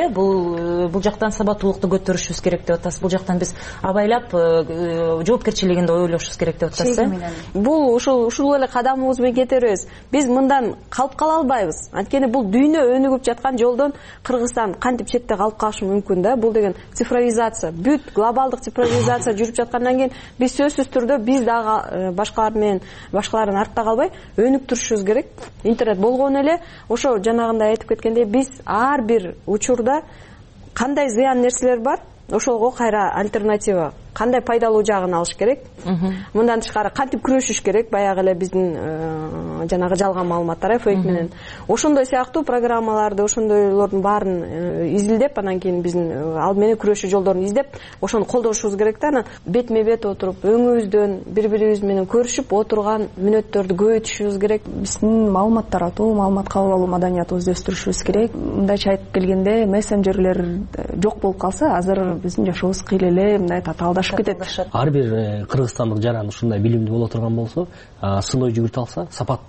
Speaker 6: бул жактан сабаттуулукту көтөрүшүбүз керек деп атасыз. Бул жактан биз абайлап жоопкерчилигинде ойлошубуз керек деп атасыз.
Speaker 7: Бул ушул эле кадамыбыз менен кете беребиз. Биз мындан калып кала албайбыз. Анткени бул дүйнө өнүгүп жаткан жолдон Кыргызстан кантип четте калып калышы мүмкүн да. Бул деген цифровизация, бүт глобалдык цифровизация жүрүп жаткандан кийин биз сөзсүз түрдө биз дагы башкалардын артта калбай өнүк турушубуз керек. Интернет болгону эле ошо жанагындай айтып кеткендей, биз ар бир учурда кандай зыян нерселер бар, ошого кайра альтернатива кандай пайдалуу жагын алыш керек. Мындан тышкары кантип күрөшүш керек, баягы эле биздин жанагы жалган маалыматтар фейк менен. Ошондой сыяктуу программаларды, ошондойлордун баарын изилдеп, анан кийин биздин ал менен күрөшүү жолдорун издеп, ошону колдошубуз керек да. Анан бетме бет отуруп, өңүбүздөн бири-бирибиз менен көрүшүп отурган мүнөттөрдү көбөйтүшүбүз керек.
Speaker 5: Биздин маалымат таратуу, маалымат кабыл алуу маданиятыбызды өстүрүшүбүз керек. Мындайча айтып келгенде, мессенджерлер жок болуп калса, азыр биздин жашообуз кыйла эле мындай татаалдашып кетет.
Speaker 9: Ар бир кыргызстандык жаран ушундай билимдүү боло турган болсо, сыной жүгүртө алса,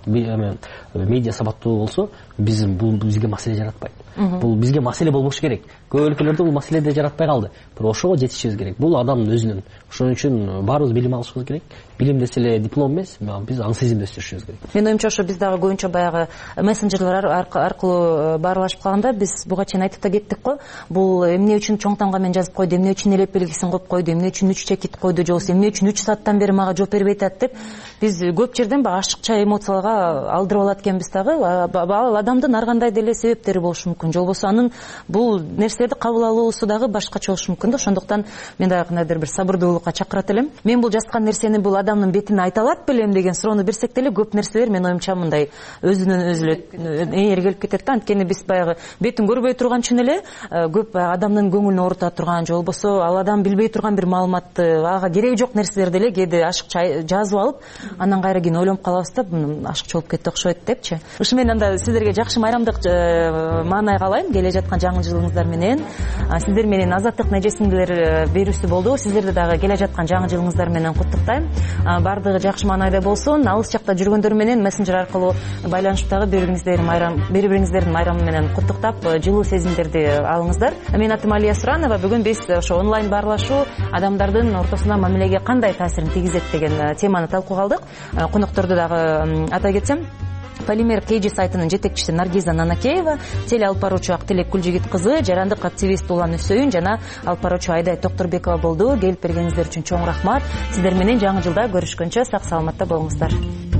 Speaker 9: медиа сапаттуу болсо, бул бизге маселе жаратпайт. Бул бизге маселе болбош керек. Көп өлкөлөрдө бул маселеде жаратпай калды. Бирок ошого жетишибиз керек. Бул адамдын өзүнүн. Ошон үчүн баарыбыз билим алышыбыз керек. Билим десе эле диплом эмес, биз аң сезимди өстүрүшүбүз керек.
Speaker 6: Менин оюмча ошо биз дагы көбүнчө баягы мессенджерлер аркылуу баарлашып калганда биз буга чейин айтып да кеттик го. Бул эмне үчүн чоң тамга жазып койду, эмне үчүн элеп белгисин коюп койду, эмне үчүн 3 чекит койду, же эмне үчүн 3 сааттан бери мага жооп бербей атат деп биз көп жерден баягы ашыкча эмоцияларга алдырып алат экенбиз дагы. Ал адамдын ар кандай деле себептери болушу мүмкүн. Же болбосо анын бул нерселерди кабыл алуусу дагы башкача болушу мүмкүн да. Ошондуктан мен дагы кандайдыр бир сабырдуулукка чакырат элем. Мен бул жазган нерсени бул адамдын бетине айта алат белем деген суроону берсек деле көп нерселер менин оюмча мындай өзүнөн өзү эле ээргелип кетет да. Анткени биз баягы бетин көрбөй турган үчүн эле көп адамдын көңүлүн оорута турган, же болбосо ал адам билбей турган бир маалыматты, ага кереги жок нерселерди эле кээде ашыкча жазып алып, анан кайра кийин ойлонуп калабыз да, ашыкча болуп кетти окшойт депчи. Ушу менен да сиздерге жакшы майрамдык маанай каалайм келе жаткан жаңы жылыңыздар менен. Сиздер менен азаттык нежесиңдер берүүсү болду. Сиздерди дагы келе жаткан жаңы жылыңыздар менен куттуктайм. Бардыгы жакшы маанайда болсун. Алыс жакта жүргөндөр менен мессенджер аркылуу байланышып дагы бири-бириңиздердин майрамы менен куттуктап, жылуу сезимдерди алыңыздар. Мен атым Алия Суранова. Бүгүн биз ошо онлайн баарлашуу адамдардын ортосунда мамилеге кандай таасирин тийгизет деген теманы талкууга алдык. Конокторду дагы ата кетсем, Полимер KG сайтынын жетекчиси Наргиза Нанакеева, теле алып баруучу Актилек Гүлжигит кызы, жарандык активист Улан Үсөйүн жана алып баруучу Айдай Токторбекова болду. Келип бергениңиздер үчүн чоң рахмат. Сиздер менен жаңы жылда көрүшкөнчө сак саламатта болуңуздар.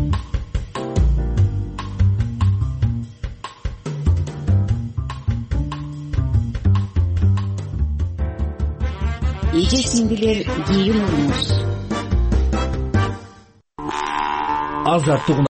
Speaker 3: Эже-сиңдилер кийин уруңуз.
Speaker 19: Азаттык